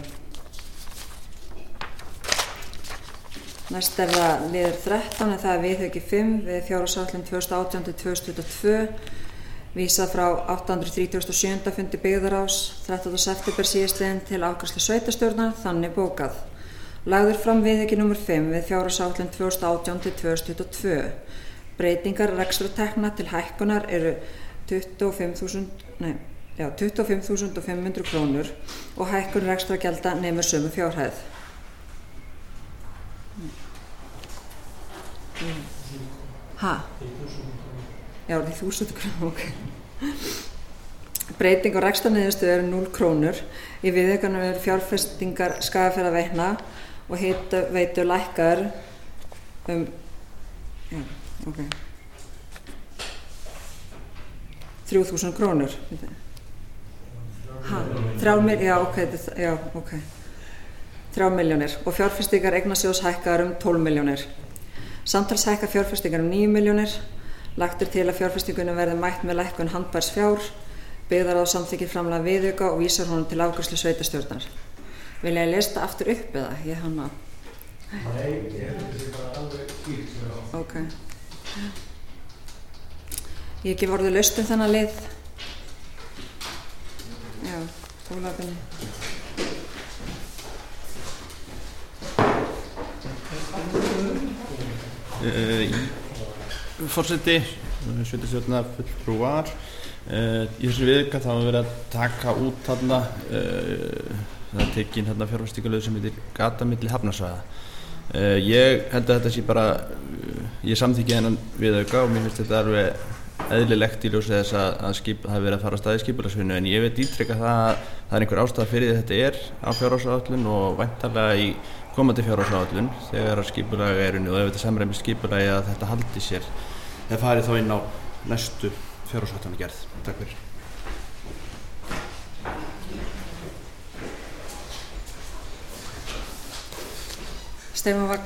Næst er það liður þrettán en það er viðauki fimm við fjárhagsáætlun tvö þúsund og átján til tvö þúsund tuttugu og tvö. vísað frá átta hundruð þrítugasta og sjöunda fundi byggðarráðs þrettánda september síðastliðinn til afgreiðslu sveitarstjórnar þannig bókað. Lagður fram viðauki númer fimm við fjárhagsáætlun tvö þúsund og átján til tvö þúsund tuttugu og tvö. Breytingar rekstrartekna til hækkunar eru tuttugu og fimm þúsund, nei, já, tuttugu og fimm þúsund fimm hundruð krónur og hækkun rekstrargjalda nemur sömu fjárhæð. Ha? Já, það er þúsund krónur, ok. Breyting á rekstrarniðurstöðu eru núll krónur. Í viðaukanum eru fjárfestingar Skagafjarðarveitna og hitaveitu lækkaðar um, já, ok, þrjú þúsund krónur. Ha? Þrjár miljónir, já, ok, já, ok. Þrjár miljónir og fjárfestingar eignasjóðs hækkaðar um tólf miljónir. Samtals hækka fjárfestingar um níu miljónir. Lagt er til að fjárfestingunum verði mætt með lækkun handbærs fjár, byggðarráð samþykkir framlag viðauka og vísar honum til afgreiðslu sveitarstjórnar. Vil ég lesa það aftur upp eða? Ég hann að... Nei, ég held að þetta bara alveg skýrt. Ok. Ég ekki vorðu laust um þennan lið. Já, tólafinni. Uh, Forseti, sveitarstjórnar fulltrúar, uh, í þessu viðauka þá hefur verið að taka út þarna, uh, það er tekin þarna fjárfestingarleið sem heitir gata milli hafnarsvæða. Uh, ég held að þetta sé bara, uh, ég samþykki þennan viðauka og mér finnst þetta alveg eðlilegt í ljósi þess að, að skip, það hefur verið að fara af stað í skipulagsvinnu, en ég veit ítreka það að það er einhver ástæða fyrir því þetta er á fjárhagsáætlun og væntanlega í komandi fjárhagsáætlun þegar skipulag er unnið og ef þetta samræmist skipulagi að þetta haldi sér eða farið þá inn á næstu fjárhagsáætlun gerð. Takk fyrir. Stefán Vagn.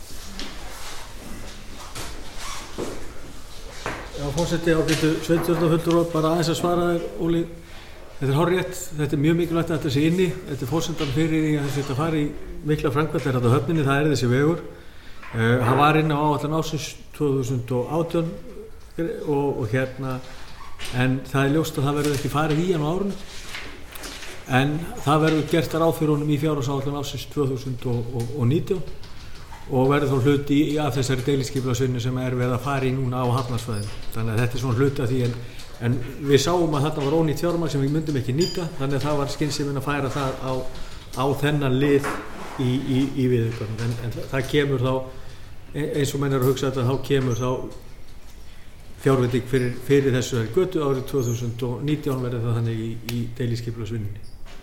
Já, forseti, ágætu sveitarstjórnarfulltrúar, bara aðeins að svara þér, Óli. Þetta er hárrétt, þetta er mjög mikilvægt að þetta sé inni, þetta er forsendan fyrir því að þetta fari í mikla framkvæmd er þetta höfninni, það er þessi vegur. Uh, hann var inn á áætlun ársins tvö þúsund og átján og, og hérna, en það er ljóst að það verður ekki farið í hann á árunum, en það verður gert ráð fyrir honum í fjárhagsáætlun ársins tvö þúsund og nítján og verður þá hluti í, af þessari deiliskipulagsvinnu sem er verið að fara í núna á hafnarsvæðinu. Þannig að þetta er svona hluti af því en En við sáum að þetta var ónýtt fjármagn sem við myndum ekki nýta, þannig að það var skynsemin að færa það á, á þennan lið í, í, í viðaukanum. En, en það kemur þá, eins og menn er að hugsa þetta, þá kemur þá fjárveiting fyrir, fyrir þessu er götu árið tvö þúsund og nítján verður það þannig í, í deiliskipulagsvinnunni.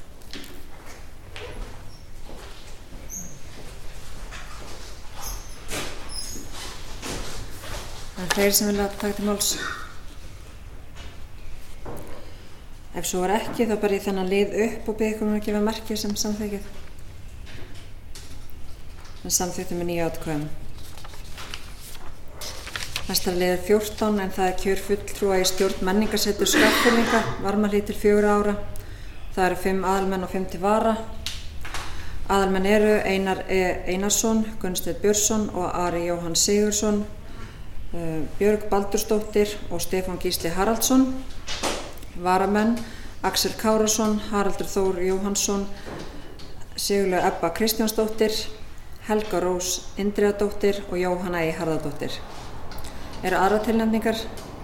Það er fleiri sem vilja taka til máls. Ef svo var ekki, þá bara ég þennan lið upp og byrja ykkur um að gefa merkið sem samþykkið. Þannig samþykktum með nýju atkvæðum. Næsta lið er fjórtán, en það er kjör fulltrúa í stjórn menningarsetur Skagfirðinga, Varmahlíð til fjögurra ára. Það eru fimm aðalmenn og fimm til vara. Aðalmenn eru Einar E. Einarsson, Gunnsteinn Björnsson og Ari Jóhann Sigurðsson, Björg Baldursdóttir og Stefán Gísli Haraldsson. Varamenn Axel Kárasson, Haraldur Þór Jóhannsson, Sigurlaug Ebba Kristjánsdóttir, Helga Rós Indriðadóttir og Jóhanna E. Harðardóttir. Eru aðra tilnefningar?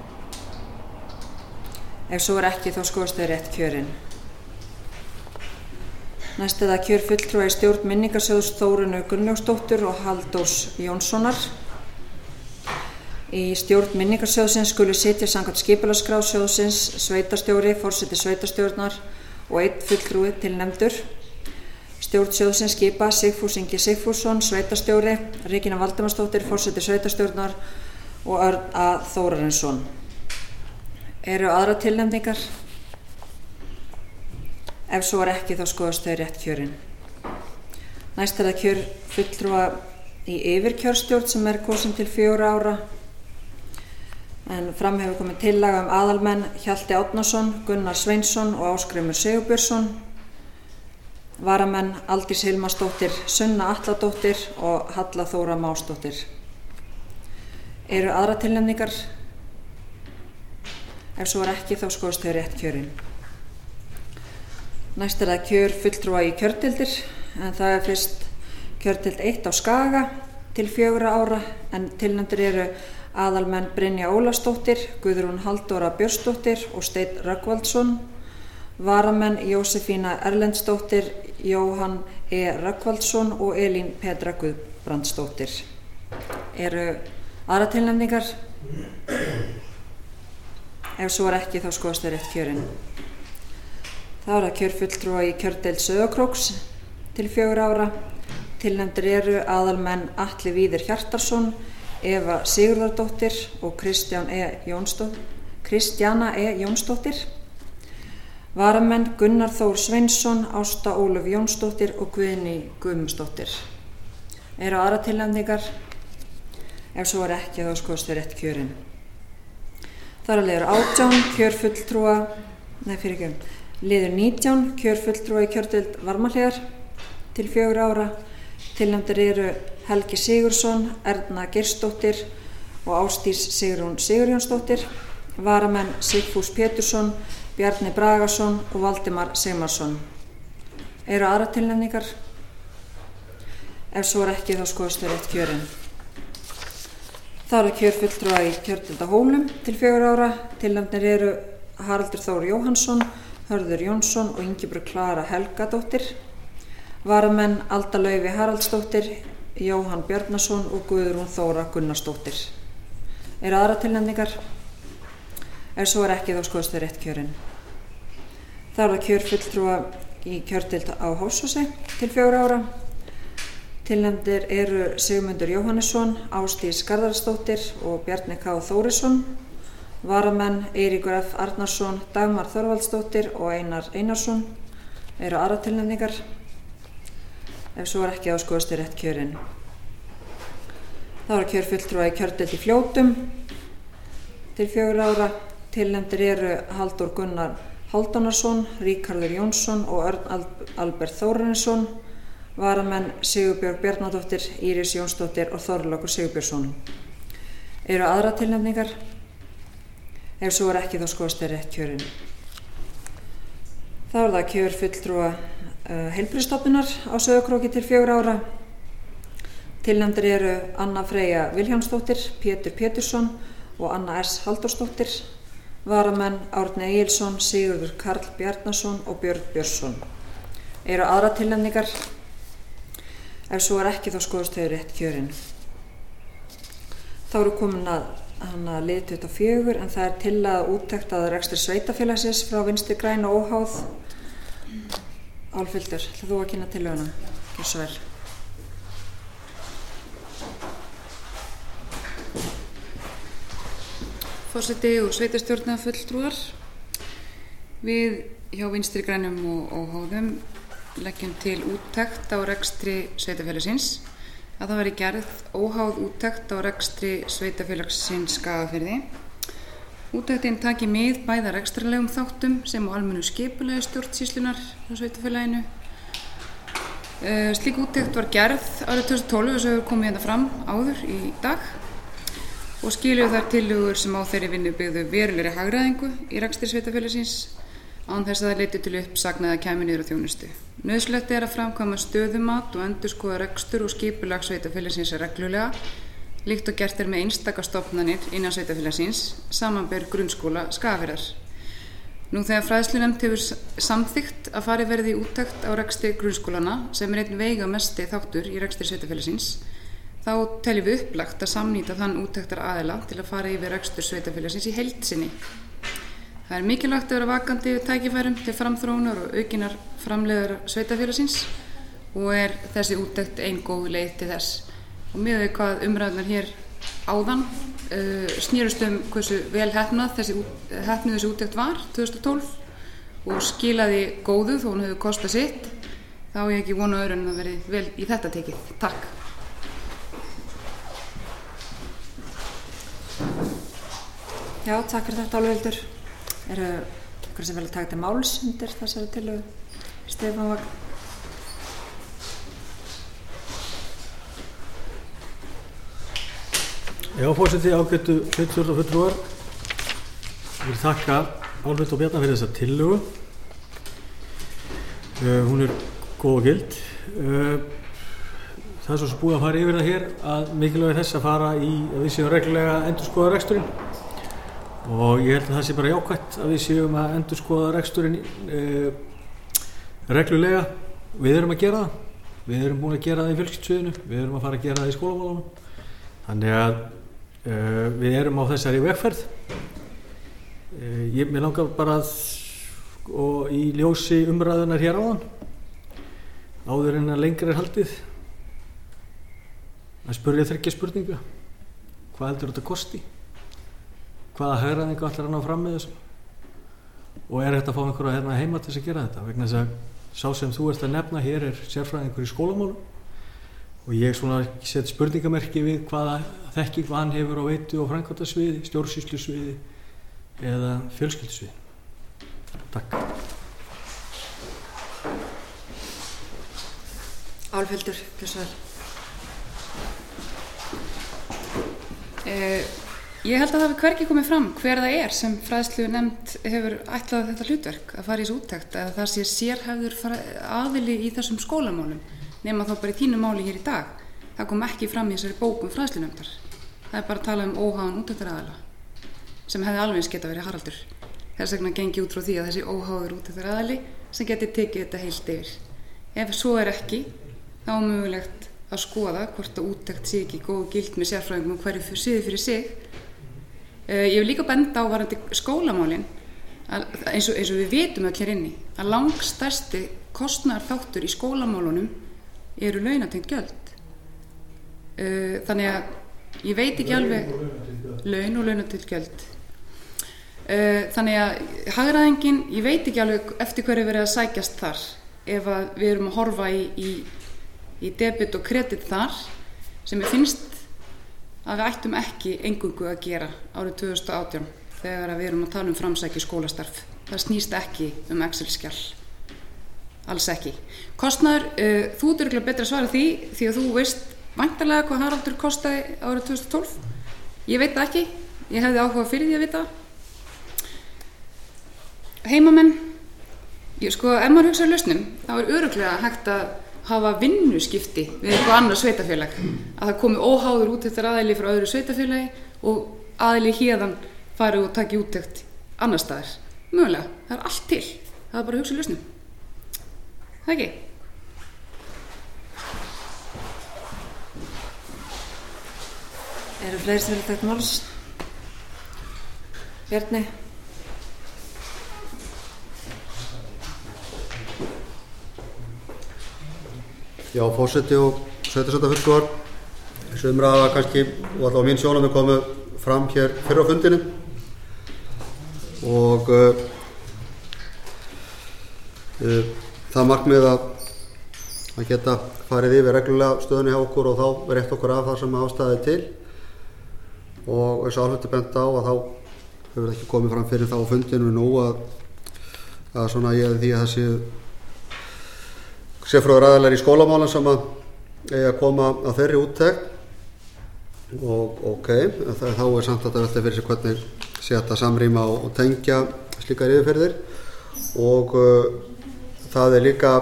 Ef svo er ekki, þá skoðast þau rétt kjörin. Næst er það kjör fulltrúa í stjórn minningarsjóðs Þórunnar Gunnlaugsdóttur og Halldórs Jónssonar. Í stjórn minningarsjóðsins skulu sitja samkvæmt skipulagsskrá sjóðsins sveitarstjóri, forseti sveitarstjórnar og einn fulltrúi tilnefndur. Stjórn sjóðsins skipa Sigfús Ingi Sigfússon, sveitarstjóri, Regína Valdemarsdóttir, forseti sveitarstjórnar og Örn A. Þórarinsson. Eru aðra tilnefningar? Ef svo er ekki, þá skoðast þau rétt kjörin. Næst er það kjör fulltrúa í yfirkjörstjórn sem er kosin til fjögurra ára. En fram hefur komið tillaga um aðalmenn Hjalti Árnason, Gunnar Sveinsson og Ásgrímur Sigurbjörnsson. Varamenn Aldís Hilmarsdóttir, Sunna Atladóttir og Halla Þóra Másdóttir. Eru aðra tilnefningar? Ef svo er ekki þá skoðast þau rétt kjörin. Næst er það kjör fulltrúa í kjördeildir, en það er fyrst kjördeild eitt á Skaga til fjögurra ára, en tilnefndir eru aðalmenn Brynja Ólafsdóttir, Guðrún Halldóra Björnsdóttir og Steinn Rögnvaldsson, varamenn Jósefína Erlendsdóttir, Jóhann E. Rögnvaldsson og Elín Petra Guðbrandsdóttir. Eru aðra tilnefningar? Ef svo er ekki þá skoðast þau rétt kjörin. Þá er það kjör fulltrúa í kjördeild Sauðárkróks til fjögurra ára. Tilnefndir eru aðalmenn Atli Víðir Hjartarson, Eva Sigurðardóttir og Kristján E. Jónsdóttir, Kristjana E. Jónsdóttir. Varamenn Gunnar Þór Sveinsson, Ásta Ólöf Jónsdóttir og Guðný Guðmundsdóttir. Eru aðra tilnefningar? Ef svo er ekki þá skoðast þau rétt kjörin. Þar er liður átján, kjör fulltrúa, nei fyrir ekki, liður nítján, kjör fulltrúa í kjördeild Varmahlíðar til fjögurra ára. Tilnefndir eru Helgi Sigurðsson, Erna Geirsdóttir og Ásdís Sigrún Sigurjónsdóttir. Varamenn Sigfús Pétursson, Bjarni Bragason og Valdimar Sigmarsson. Eru aðra tilnefningar? Ef svo er ekki þá skoðast þau rétt kjörin. Það eru kjör fulltrúa í kjördeild á Hólum til fjögurra ára. Tilnefndir eru Haraldur Þór Jóhannsson, Hörður Jónsson og Ingibjörg Klara Helgadóttir. Varamenn Alda Laufey Haraldsdóttir, Jóhann Bjarnason og Guðrún Þóra Gunnarsdóttir. Eru aðra tilnefningar? Ef svo er ekki þá skoðast þau rétt kjörin. Það eru kjör fulltrúa í kjördeild á Hofsósi til fjögurra ára. Tilnefndir eru Sigmundur Jóhannesson, Ásdís Garðarsdóttir og Bjarni K. Þórisson. Varamenn Eiríkur F. Arnarsson, Dagmar Þorvaldsdóttir og Einar Einarsson. Eru aðra tilnefningar? Ef svo er ekki þá skoðast þau rétt kjörin. Það eru kjör fulltrúa í kjördeild í Fljótum til fjögurra ára. Tilnefndir eru Halldór Gunnar Hálfdánarsson, Ríkharður Jónsson og Örn Albert Þórarinsson. Varamenn Sigurbjörg Bjarnadóttir, Íris Jónsdóttir og Þorlákur Sigurbjörnsson. Eru aðra tilnefningar? Ef svo er ekki þá skoðast þau rétt kjörin. Þá er það kjör fulltrúa uh, heilbrigðisstofnunar á Sauðárkróki til fjögurra ára. Tilnefndir eru Anna Freyja Vilhjálmsdóttir, Pétur Pétursson og Anna S. Halldórsdóttir. Varamenn Árni Egilsson, Sigurður Karl Bjarnason og Björn Björnsson. Eru aðra tilnefningar? Ef svo er ekki þá skoðast þau rétt kjörin. Þá eru komin að hana lið tuttugu og fjögur, en það er tillaga úttekt að rekstri sveitafélagsins frá Vinstri græn og óháð. Álfhildur, ætlar þú að kynna tillöguna? Gjörðu svo vel. Forseti og sveitarstjórnarfulltrúar, við hjá Vinstri grænum og óháðum leggjum til úttekt á rekstri sveitafélagsins, að það veri gerð óháð úttekt á rekstri sveitafélagsins Skagafirði. Úttektin taki mið bæða rekstrarlegum þáttum sem og almennu skipulagi stjórnsýslunar hjá sveitafélaginu. Slík úttekt var gerð árið tvö þúsund og tólf, þess að við komum hérna fram áður í dag, og skiluðu þær tillögur sem á þeirri vinnu byggðu verulegri hagræðingu í rekstri sveitafélagsins án þess að það leiddi til uppsagna eða kæmi niður á þjónustu. Nauðsynlegt er að framkvæma stöðumat og endurskoða rekstur og skipulag sveitafélagsins reglulega, líkt og gert er með einstaka stofnanir innan sveitafélagsins, samanber grunnskóla Skagafjarðar. Nú þegar fræðslunefnd hefur samþykkt að farið verði í úttekt á rekstri grunnskólana, sem er einn veigamesti þáttur í rekstri sveitafélagsins, þá teljum við upplagt að samnýta þann úttektar aðila til að fara yfir rekstur sveitafélagsins í heild sinni. Það er mikilvægt að vera vakandi við tækifærum til framþróunar og aukinar framleiðar sveitafélagsins og er þessi úttekt ein góð leið til þess. Og miðað við hvað umræðunar hér áðan uh, snerust um hversu vel heppnað þessi, heppnuð þessi úttekt var tvö þúsund og tólf og skilaði góðu þó hún hefur kostað sitt, þá er ég ekki vona öðru en að veri vel í þetta tekið. Takk. Já, takk fyrir þetta Álfhildur. Eru ykkur sem vel að taka til máls undir þessari tillögu? Stefán Vagn. Já, forseti, ágætu fulltrúar. vil þakka Álfhildi og Bjarna fyrir þessa tillögu. Uh, hún er góð og gild. Uh, það er svo sem búið að fara yfir það hér að mikilvægi þess að fara í að við séum reglulega að endurskoða reksturinn og ég held að það sé bara jákvætt að við séum að endurskoða reksturinn uh, reglulega. Við erum að gera það. Við erum búin að gera það í fjölskyldusviðinu, við erum að fara að gera það í skólamálunum. Þannig að uh, við erum á þessari vegferð. Uh, ég mér langar bara að og í ljósi umræðunar hér áðan áður en að lengra er haldið að spyrja þriggja spurninga. Hvað heldur þetta kosti? Hvaða hagræðingu ætlar að ná fram með þessu? Og er þetta að fá einhverja hérna heima til þess að gera þetta? Vegna þess að sá sem þú ert að nefna hér er sérfræðingur í skólamálum og ég svona set spurningamerki við hvaða þekkingu hann hefur á veitu og framkvæmdasviði, stjórnsýslusviði eða fjölskyldusviði. Takk. Álfhildur, gjörðu vel. Eh, ég held að það hafi hvergi komið fram hver það er sem fræðslunefnd hefur ætlað þetta hlutverk að fara í þessu úttekt eða það sé sérhæfður aðili í þessum skólamálum nema þá bara í þínu máli hér í dag. Það kom ekki fram í þessari bókum fræðslunefndar. Það er bara að tala um óháðan úttekt sem hefði alveg eins geta verið Haraldur. Þess vegna gengi út frá því að þessi óháður úttekt sem geti tekið þetta heilt yfir. Ef svo er ekki, þá er mögulegt að skoða hvort að úttekt sé ekki góð gild með sérfræðingum og hverju siði fyrir sig. Uh, ég vil líka benda á varðandi skólamálin að, eins, og, eins og við vitum öll hér inni að langstærsti kostnaðarþáttur í skólamálunum eru launatengt gjöld. Uh, þannig að ég veit ekki alveg laun og launatengt gjöld. Uh, þannig að hagræðingin, ég veit ekki alveg eftir hverju verið að sækjast þar ef að við erum að horfa í, í í debit og kredit þar sem ég finnst að við ættum ekki eingöngu að gera árið tvö þúsund og átján þegar við erum að tala um framsæki skólastarf. Það snýst ekki um Excel-skjal. Alls ekki. Kostnaður, uh, þú ert örugglega betra að svara því því að þú veist væntanlega hvað Haraldur kostaði árið tvö þúsund og tólf. Ég veit það ekki. Ég hefði áhuga fyrir því að vita. Heimamenn, ég, sko, ef maður hugsa lausnum, þá er örugglega hægt að hafa vinnuskipti við eitthvað annað sveitafélag að það komi óháður úttektar aðili frá öðru sveitafélagi og aðili hérðan fari og taki úttekt annar staðar. Mögulega, það er allt til. Það er bara að hugsa lausnum. Það ekki? Eru fleiri sem vilja taka máls? Bjarni? Já, forseti og sveitarstjórnarfulltrúar. Þessi umræða kannski og allavega mín sjónarmið komu fram hér fyrr á fundinum og uh, uh, það markmið að að geta farið yfir reglulega stöðunni hjá okkur og þá rétt okkur af það sem ástæði til og eins og Álfhildur bent á að þá hefur það ekki komið fram fyrir þá á fundinu nú að, að svona ég því að það séu sérfræðingar aðilar í skólamálum sem að eiga að koma að þeirri úttekt og ok, það, þá er samt að þetta velta fyrir sig hvernig sé þetta samrýma og, og tengja slíkar yfirferðir og uh, það er líka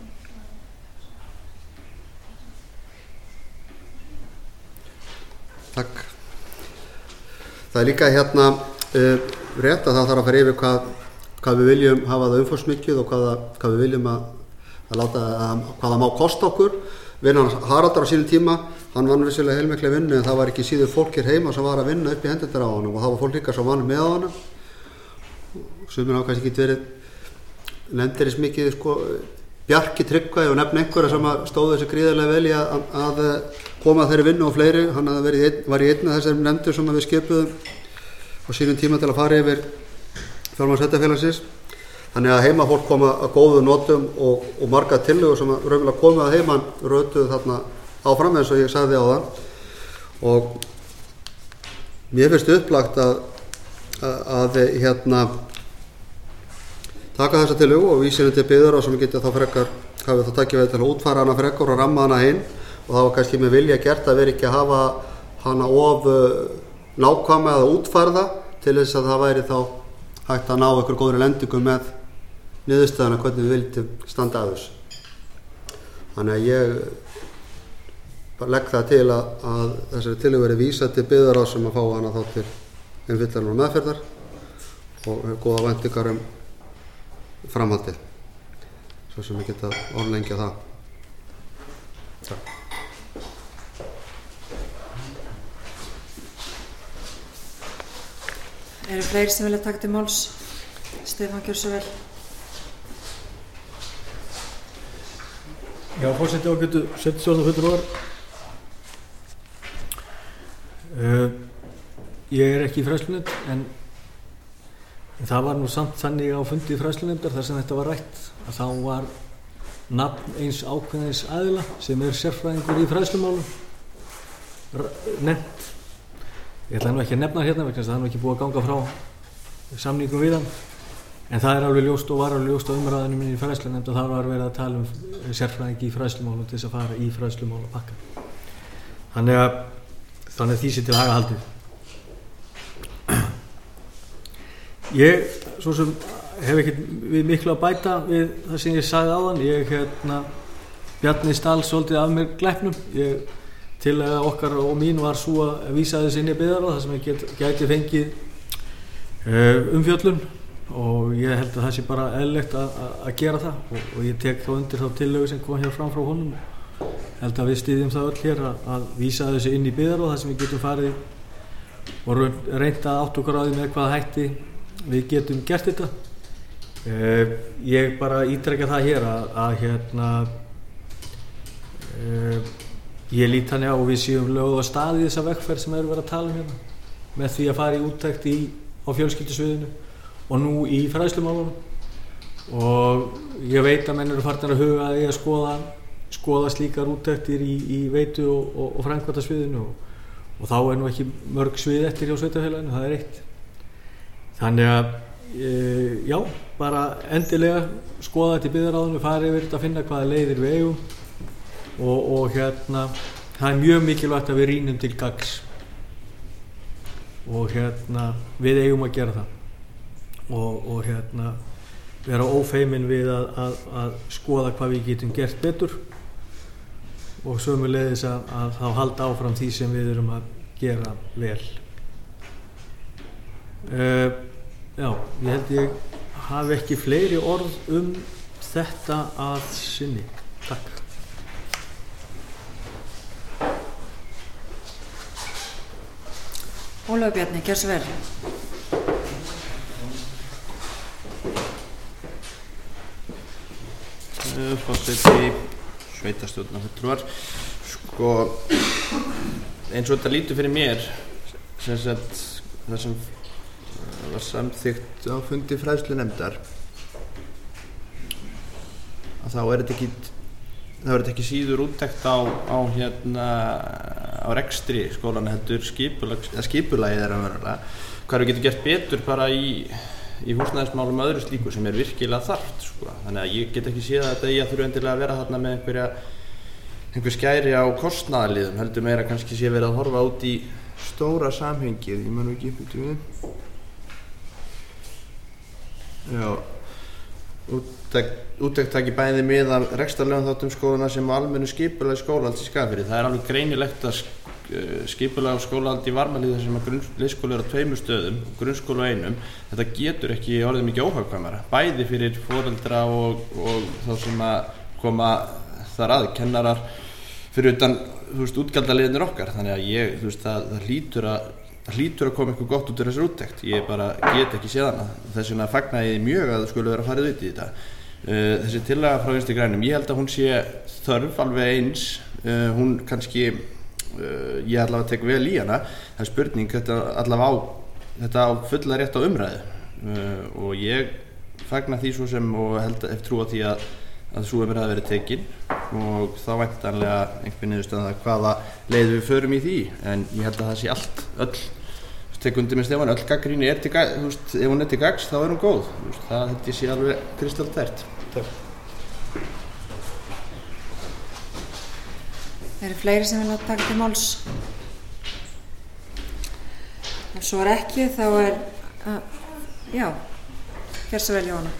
takk það er líka hérna uh, rétt að það þarf að fara yfir hvað, hvað við viljum hafa það umfangsmikið og hvað, hvað við viljum að að láta að, hvað það má kosta okkur. Vinnan Haraldar á sínum tíma, hann vann vissilega heilmikla vinnu en það var ekki síður fólk hér heima sem var að vinna upp í hendurnar á honum og það var fólk líka sem vann með á honum. Sumir hafa kannski ekki verið nefndir eins mikið sko, Bjarki Tryggva og nefn einhverja sem stóðu þessi gríðarlega vel í að, að, að koma að þeirri vinnu og fleiri. Hann verið ein, var í einna þessari nefndir sem við skipuðum á sínum tíma til að fara yfir fjármál sveitafélagsins. Þannig að heimafólk koma að góðu notum og, og marga tillögur sem raunverulega komu að heiman rötuðu þarna áfram eins og ég sagði á það. Og mér finnst upplagt að, að, að hérna, taka þessa tillögu og vísa henni til byggðar og sem geta þá frekar, hafið þá takkið við til að útfæra hana frekar og ramma hana inn og það var kannski með vilja gert að vera ekki að hafa hana of nákvæma eða útfærða til þess að það væri þá hægt að ná ykkur góðri lendingu með niðurstöðuna hvernig við vildum standa að þessu. Þannig að ég bara legg það til að, að þessari tillögu verði vísað til byggðarráðs sem að fá hana þá til umfjöllunar og meðferðar og góða væntingar um framhaldið. Svo sem ég geta orðlengja það. Takk. Eru fleiri sem vilja taka til máls? Stefán, gjörðu svo vel. Já, forseti ágætu sveitarstjórnarfulltrúar. Uh, ég er ekki í fræðslunefnd en það var nú samt þannig á fundi fræðslunefndar þar sem þetta var rætt að þá var nafn eins ákveðins aðila sem er sérfræðingur í fræðslumálum nefnt. Ég ætla nú ekki að nefna hérna vegna þess að það er nú ekki búið að ganga frá samningum við hann en það er alveg ljóst og var alveg ljóst á umræðinu minni í fræðslunefnd að það var verið að tala um sérfræðingi í fræðslumálum til þess að fara í fræðslumálapakka. Þannig að þannig að því sé til haga haldið. Ég svo sem hef ekkert við miklu að bæta við það sem ég sagði áðan. Ég hérna Bjarni stal svolítið af mér gleppnum. Ég tillaga okkar og mín var svo að vísa þess inn í byggðarráð þar sem ég get, gæti fengið uh, umfjöllun og ég held að það sé bara eðlilegt að, að, að gera það og, og ég tek þá undir þá tillögu sem kom hér fram frá honum. Held að við styðjum það öll hér að, að vísa þessu inn í byggðarráð þar sem við getum farið og reynt að átta okkur á því með hvaða hætti við getum gert þetta. Uh, ég bara ítreka það hér að, að hérna uh, ég lít þannig á og við séum lögð á stað í þessa vegferð sem er verið að tala um hérna með því að fara í úttekt í, á fjölskyldusviðinu og nú í fræðslumálunum og ég veit að menn eru farnir að huga að ég að skoða skoða slíkar úttektir í, í veitu og, og, og framkvæmdasviðinu og, og þá er nú ekki mörg svið eftir hjá sveitarfélaginu, það er eitt. Þannig að e, já, bara endilega skoða þetta í byggðarráðinu, fara yfir þetta að finna hvaða leiðir við eigum og, og hérna það er mjög mikilvægt að við rýnum til gagns og hérna við eigum að gera það og, og hérna vera ófeimin við að, að, að skoða hvað við getum gert betur og sömuleiðis að, að þá halda áfram því sem við erum að gera vel. Uh, já, ég held ég hafi ekki fleiri orð um þetta að sinni. Takk. Ólafur Bjarni, gjörðu svo vel. Forseti, sveitarstjórnarfulltrúar, sko eins og þetta lítur fyrir mér sem sagt það sem var samþykkt á fundi fræðslunefndar að þá er þetta ekki það er þetta ekki síður úttekt á, á hérna á rekstri skólana heldur skipulag, skipulagið er að vera hvað við getum gert betur bara í í húsnæðismálum og öðru slíku sem er virkilega þarft sko. Þannig að ég get ekki séð að þetta í að þurfa endilega að vera þarna með einhverja einhver skæri á kostnaðarliðum heldur meira kannski sé verið að horfa út í stóra samhengið, ég man nú ekki upp við já úttekt taki bæði með af rekstrarlegum þáttum skólana sem á almennu skipulagi skólahalds í Skagafirði. Það er alveg greinilegt að skipulag á skólahaldi í Varmahlíð þar sem að leikskóli er á tveimur stöðum, grunnskóla á einum. Þetta getur ekki orðið mikið óhagkvæmara, bæði fyrir foreldra og, og þá sem að koma þar að, kennarar fyrir utan, þú veist, útgjaldaliðinir okkar. Þannig að ég, þú veist, það, það hlýtur að það hlýtur að koma eitthvað gott út úr þessar úttekt. Ég bara get ekki séð hana. Þess vegna fagna ég mjög að það skulle vera farið út í þetta. Uh, þessi tillaga frá Vinstri grænum, ég held að hún sé þörf alveg eins. Uh, hún kannski Uh, ég allavega tek vel í hana. Það er spurning þetta allavega á þetta á fulla rétt á umræðu uh, og ég fagna því svo sem og held að ef trúa því að, að sú umræða verið tekin og þá væntanlega einhver niðurstöðu hvaða leið við förum í því en ég held að það sé allt öll tek undir með Stefán, öll gagnrýni er til gags, þú veist, ef hún er til gags þá er hún góð, þú veist, það held ég sé alveg kristaltært. Takk. Eru fleiri sem vilja taka til máls? Ef svo er ekki, þá er, uh, já, Gjörðu svo vel, Jóhanna.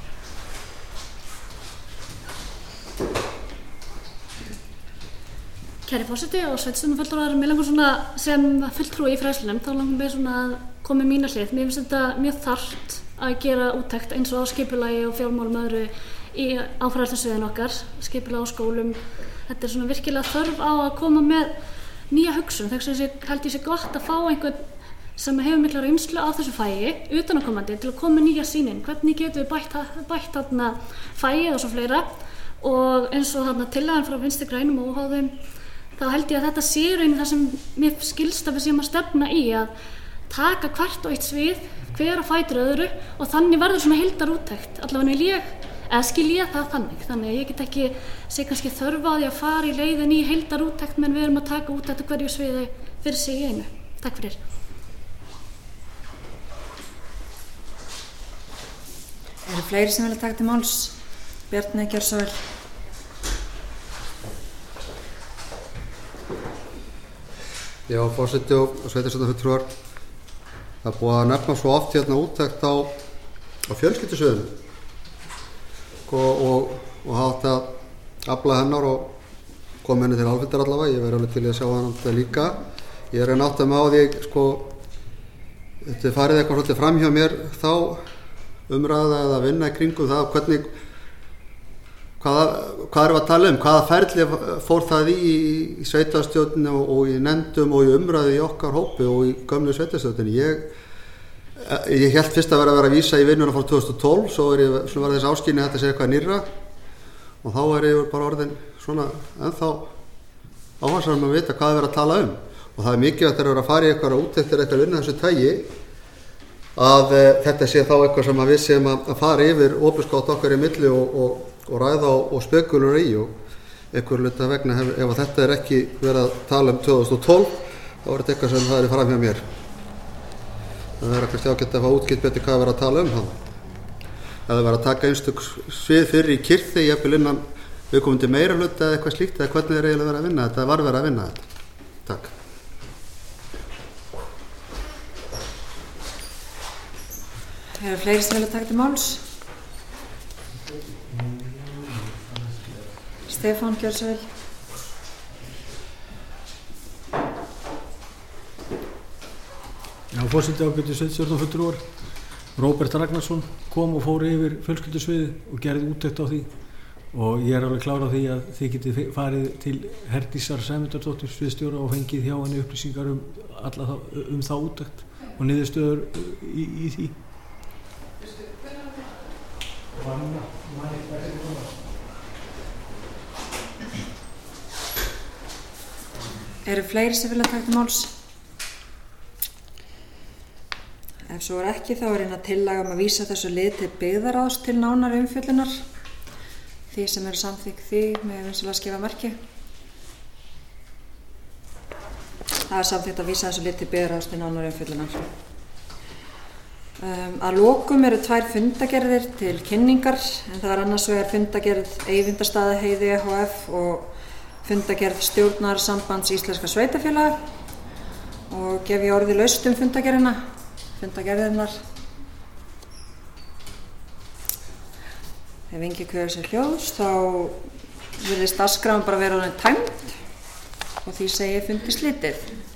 Kæri forseti og sveitarstjórnarfulltrúar, mér langar svona sem fulltrúi í fræðslunefnd, þá langar mér svona að koma með mína hlið. Mér finnst þetta mjög þarft að gera úttekt eins og á skipulagi og fjármálum öðru í áfræðslusviðin okkar, skipulagi á skólum. Þetta er svona virkilega þörf á að koma með nýja hugsun. Þess vegna held ég sé gott að fá einhvern sem hefur mikla reynslu á þessu fæi utanaðkomandi til að koma með nýja sýnin. Hvernig getum við bætt, bætt þarna fæið og svo fleira, og eins og þarna tillagan frá Vinstri grænum og óháðum, þá held ég að þetta sé raunin það sem mér skilst að við séum að stefna í, að taka hvert og eitt svið, hver að fætur öðru, og þannig verður svona heildarúttekt. Allavega vil ég, eða skil ég það þannig. Þannig að ég get ekki sé kannski þörf á því að fara í leiðin í heildarúttekt, menn við erum að taka út þetta hverju sviði fyrir sig í einu. Takk fyrir. Eru fleiri sem vilja taka til máls? Bjarni, gjörðu svo vel. Já, forseti og sveitarstjórnarfulltrúar, það er búið að nefna svo oft hérna úttekt á, á fjölskyldusviðinu og, og, og hafa átt að afla hennar og koma henni til alfundar allavega. Ég verði alveg til að sjá hann þetta líka. Ég er að átta mig á því, sko, þetta er farið eitthvað svolítið fram hjá mér þá umræða eða vinna í kringum það hvernig Hvað, hvað erum við að tala um? Hvaða ferli fór það í, í sveitarstjórninni og, og í nefndum og í umræðu í okkar hópi og í gömlu sveitarstjórninni? Ég, ég held fyrst að vera að vera að vísa í vinnuna frá tvö þúsund og tólf, svo er ég svona var þess áskynni að þetta sé eitthvað nýrra og þá er ég bara orðin svona ennþá áherslur að vita hvað er verið að tala um. Og það er mikið að þeir eru að fara í eitthvað úttektir eitthvað vinna þessu tægi að e, þetta sé þá eitthvað sem að við séum að, að fara yfir opinskátt okkar í milli og, og og ræða og, og spekulur í og einhver hluta vegna hef, ef þetta er ekki verið að tala um tvö þúsund og tólf þá er þetta eitthvað sem það er fram hjá mér. Það er kannski ágætt að fá útskipt betur hvað er verið að tala um það. Það er verið að taka einstök svið fyrir í kyrþi jafnvel innan viðkomandi meira hluta eða eitthvað slíkt eða hvernig er eiginlega verið að vinna þetta, það var verið að vinna þetta. Takk. Eru fleiri sem vilja taka til máls? Stefán, gjörðu svo vel. Já, forseti ágætu sveitarstjórnarfulltrúar. Róbert Ragnarsson kom og fór yfir fjölskyldusviðið og gerði úttekt á því og ég er alveg klár á því að þið getið farið til Herdísar Sæmundardóttur sviðsstjóra og fengið hjá henni upplýsingar um, alla þá, um þá úttekt og niðurstöður í, í því. Eru fleiri sem vilja taka til máls? Ef svo er ekki þá er eina tillaga um að vísa þessu lið til byggðaráðs til nánari umfjöllunar. Því sem eru samþykk því með vinsamlega skifa merki. Það er samþykkt að vísa þessu lið til byggðaráðs til nánari umfjöllunar. Um, að lokum eru tvær fundagerðir til kynningar en það er annars vegar fundagerð Eyvindarstaðaheiði E H F og fundagerð stjórnar sambands íslenska sveitarfélaga og gef ég orði laust um fundagerðina, fundagerðirnar. Ef engi kvöður sér hljóðs þá virðist dagskráin bara vera orðin tæmd og því segi ég fundi slitið.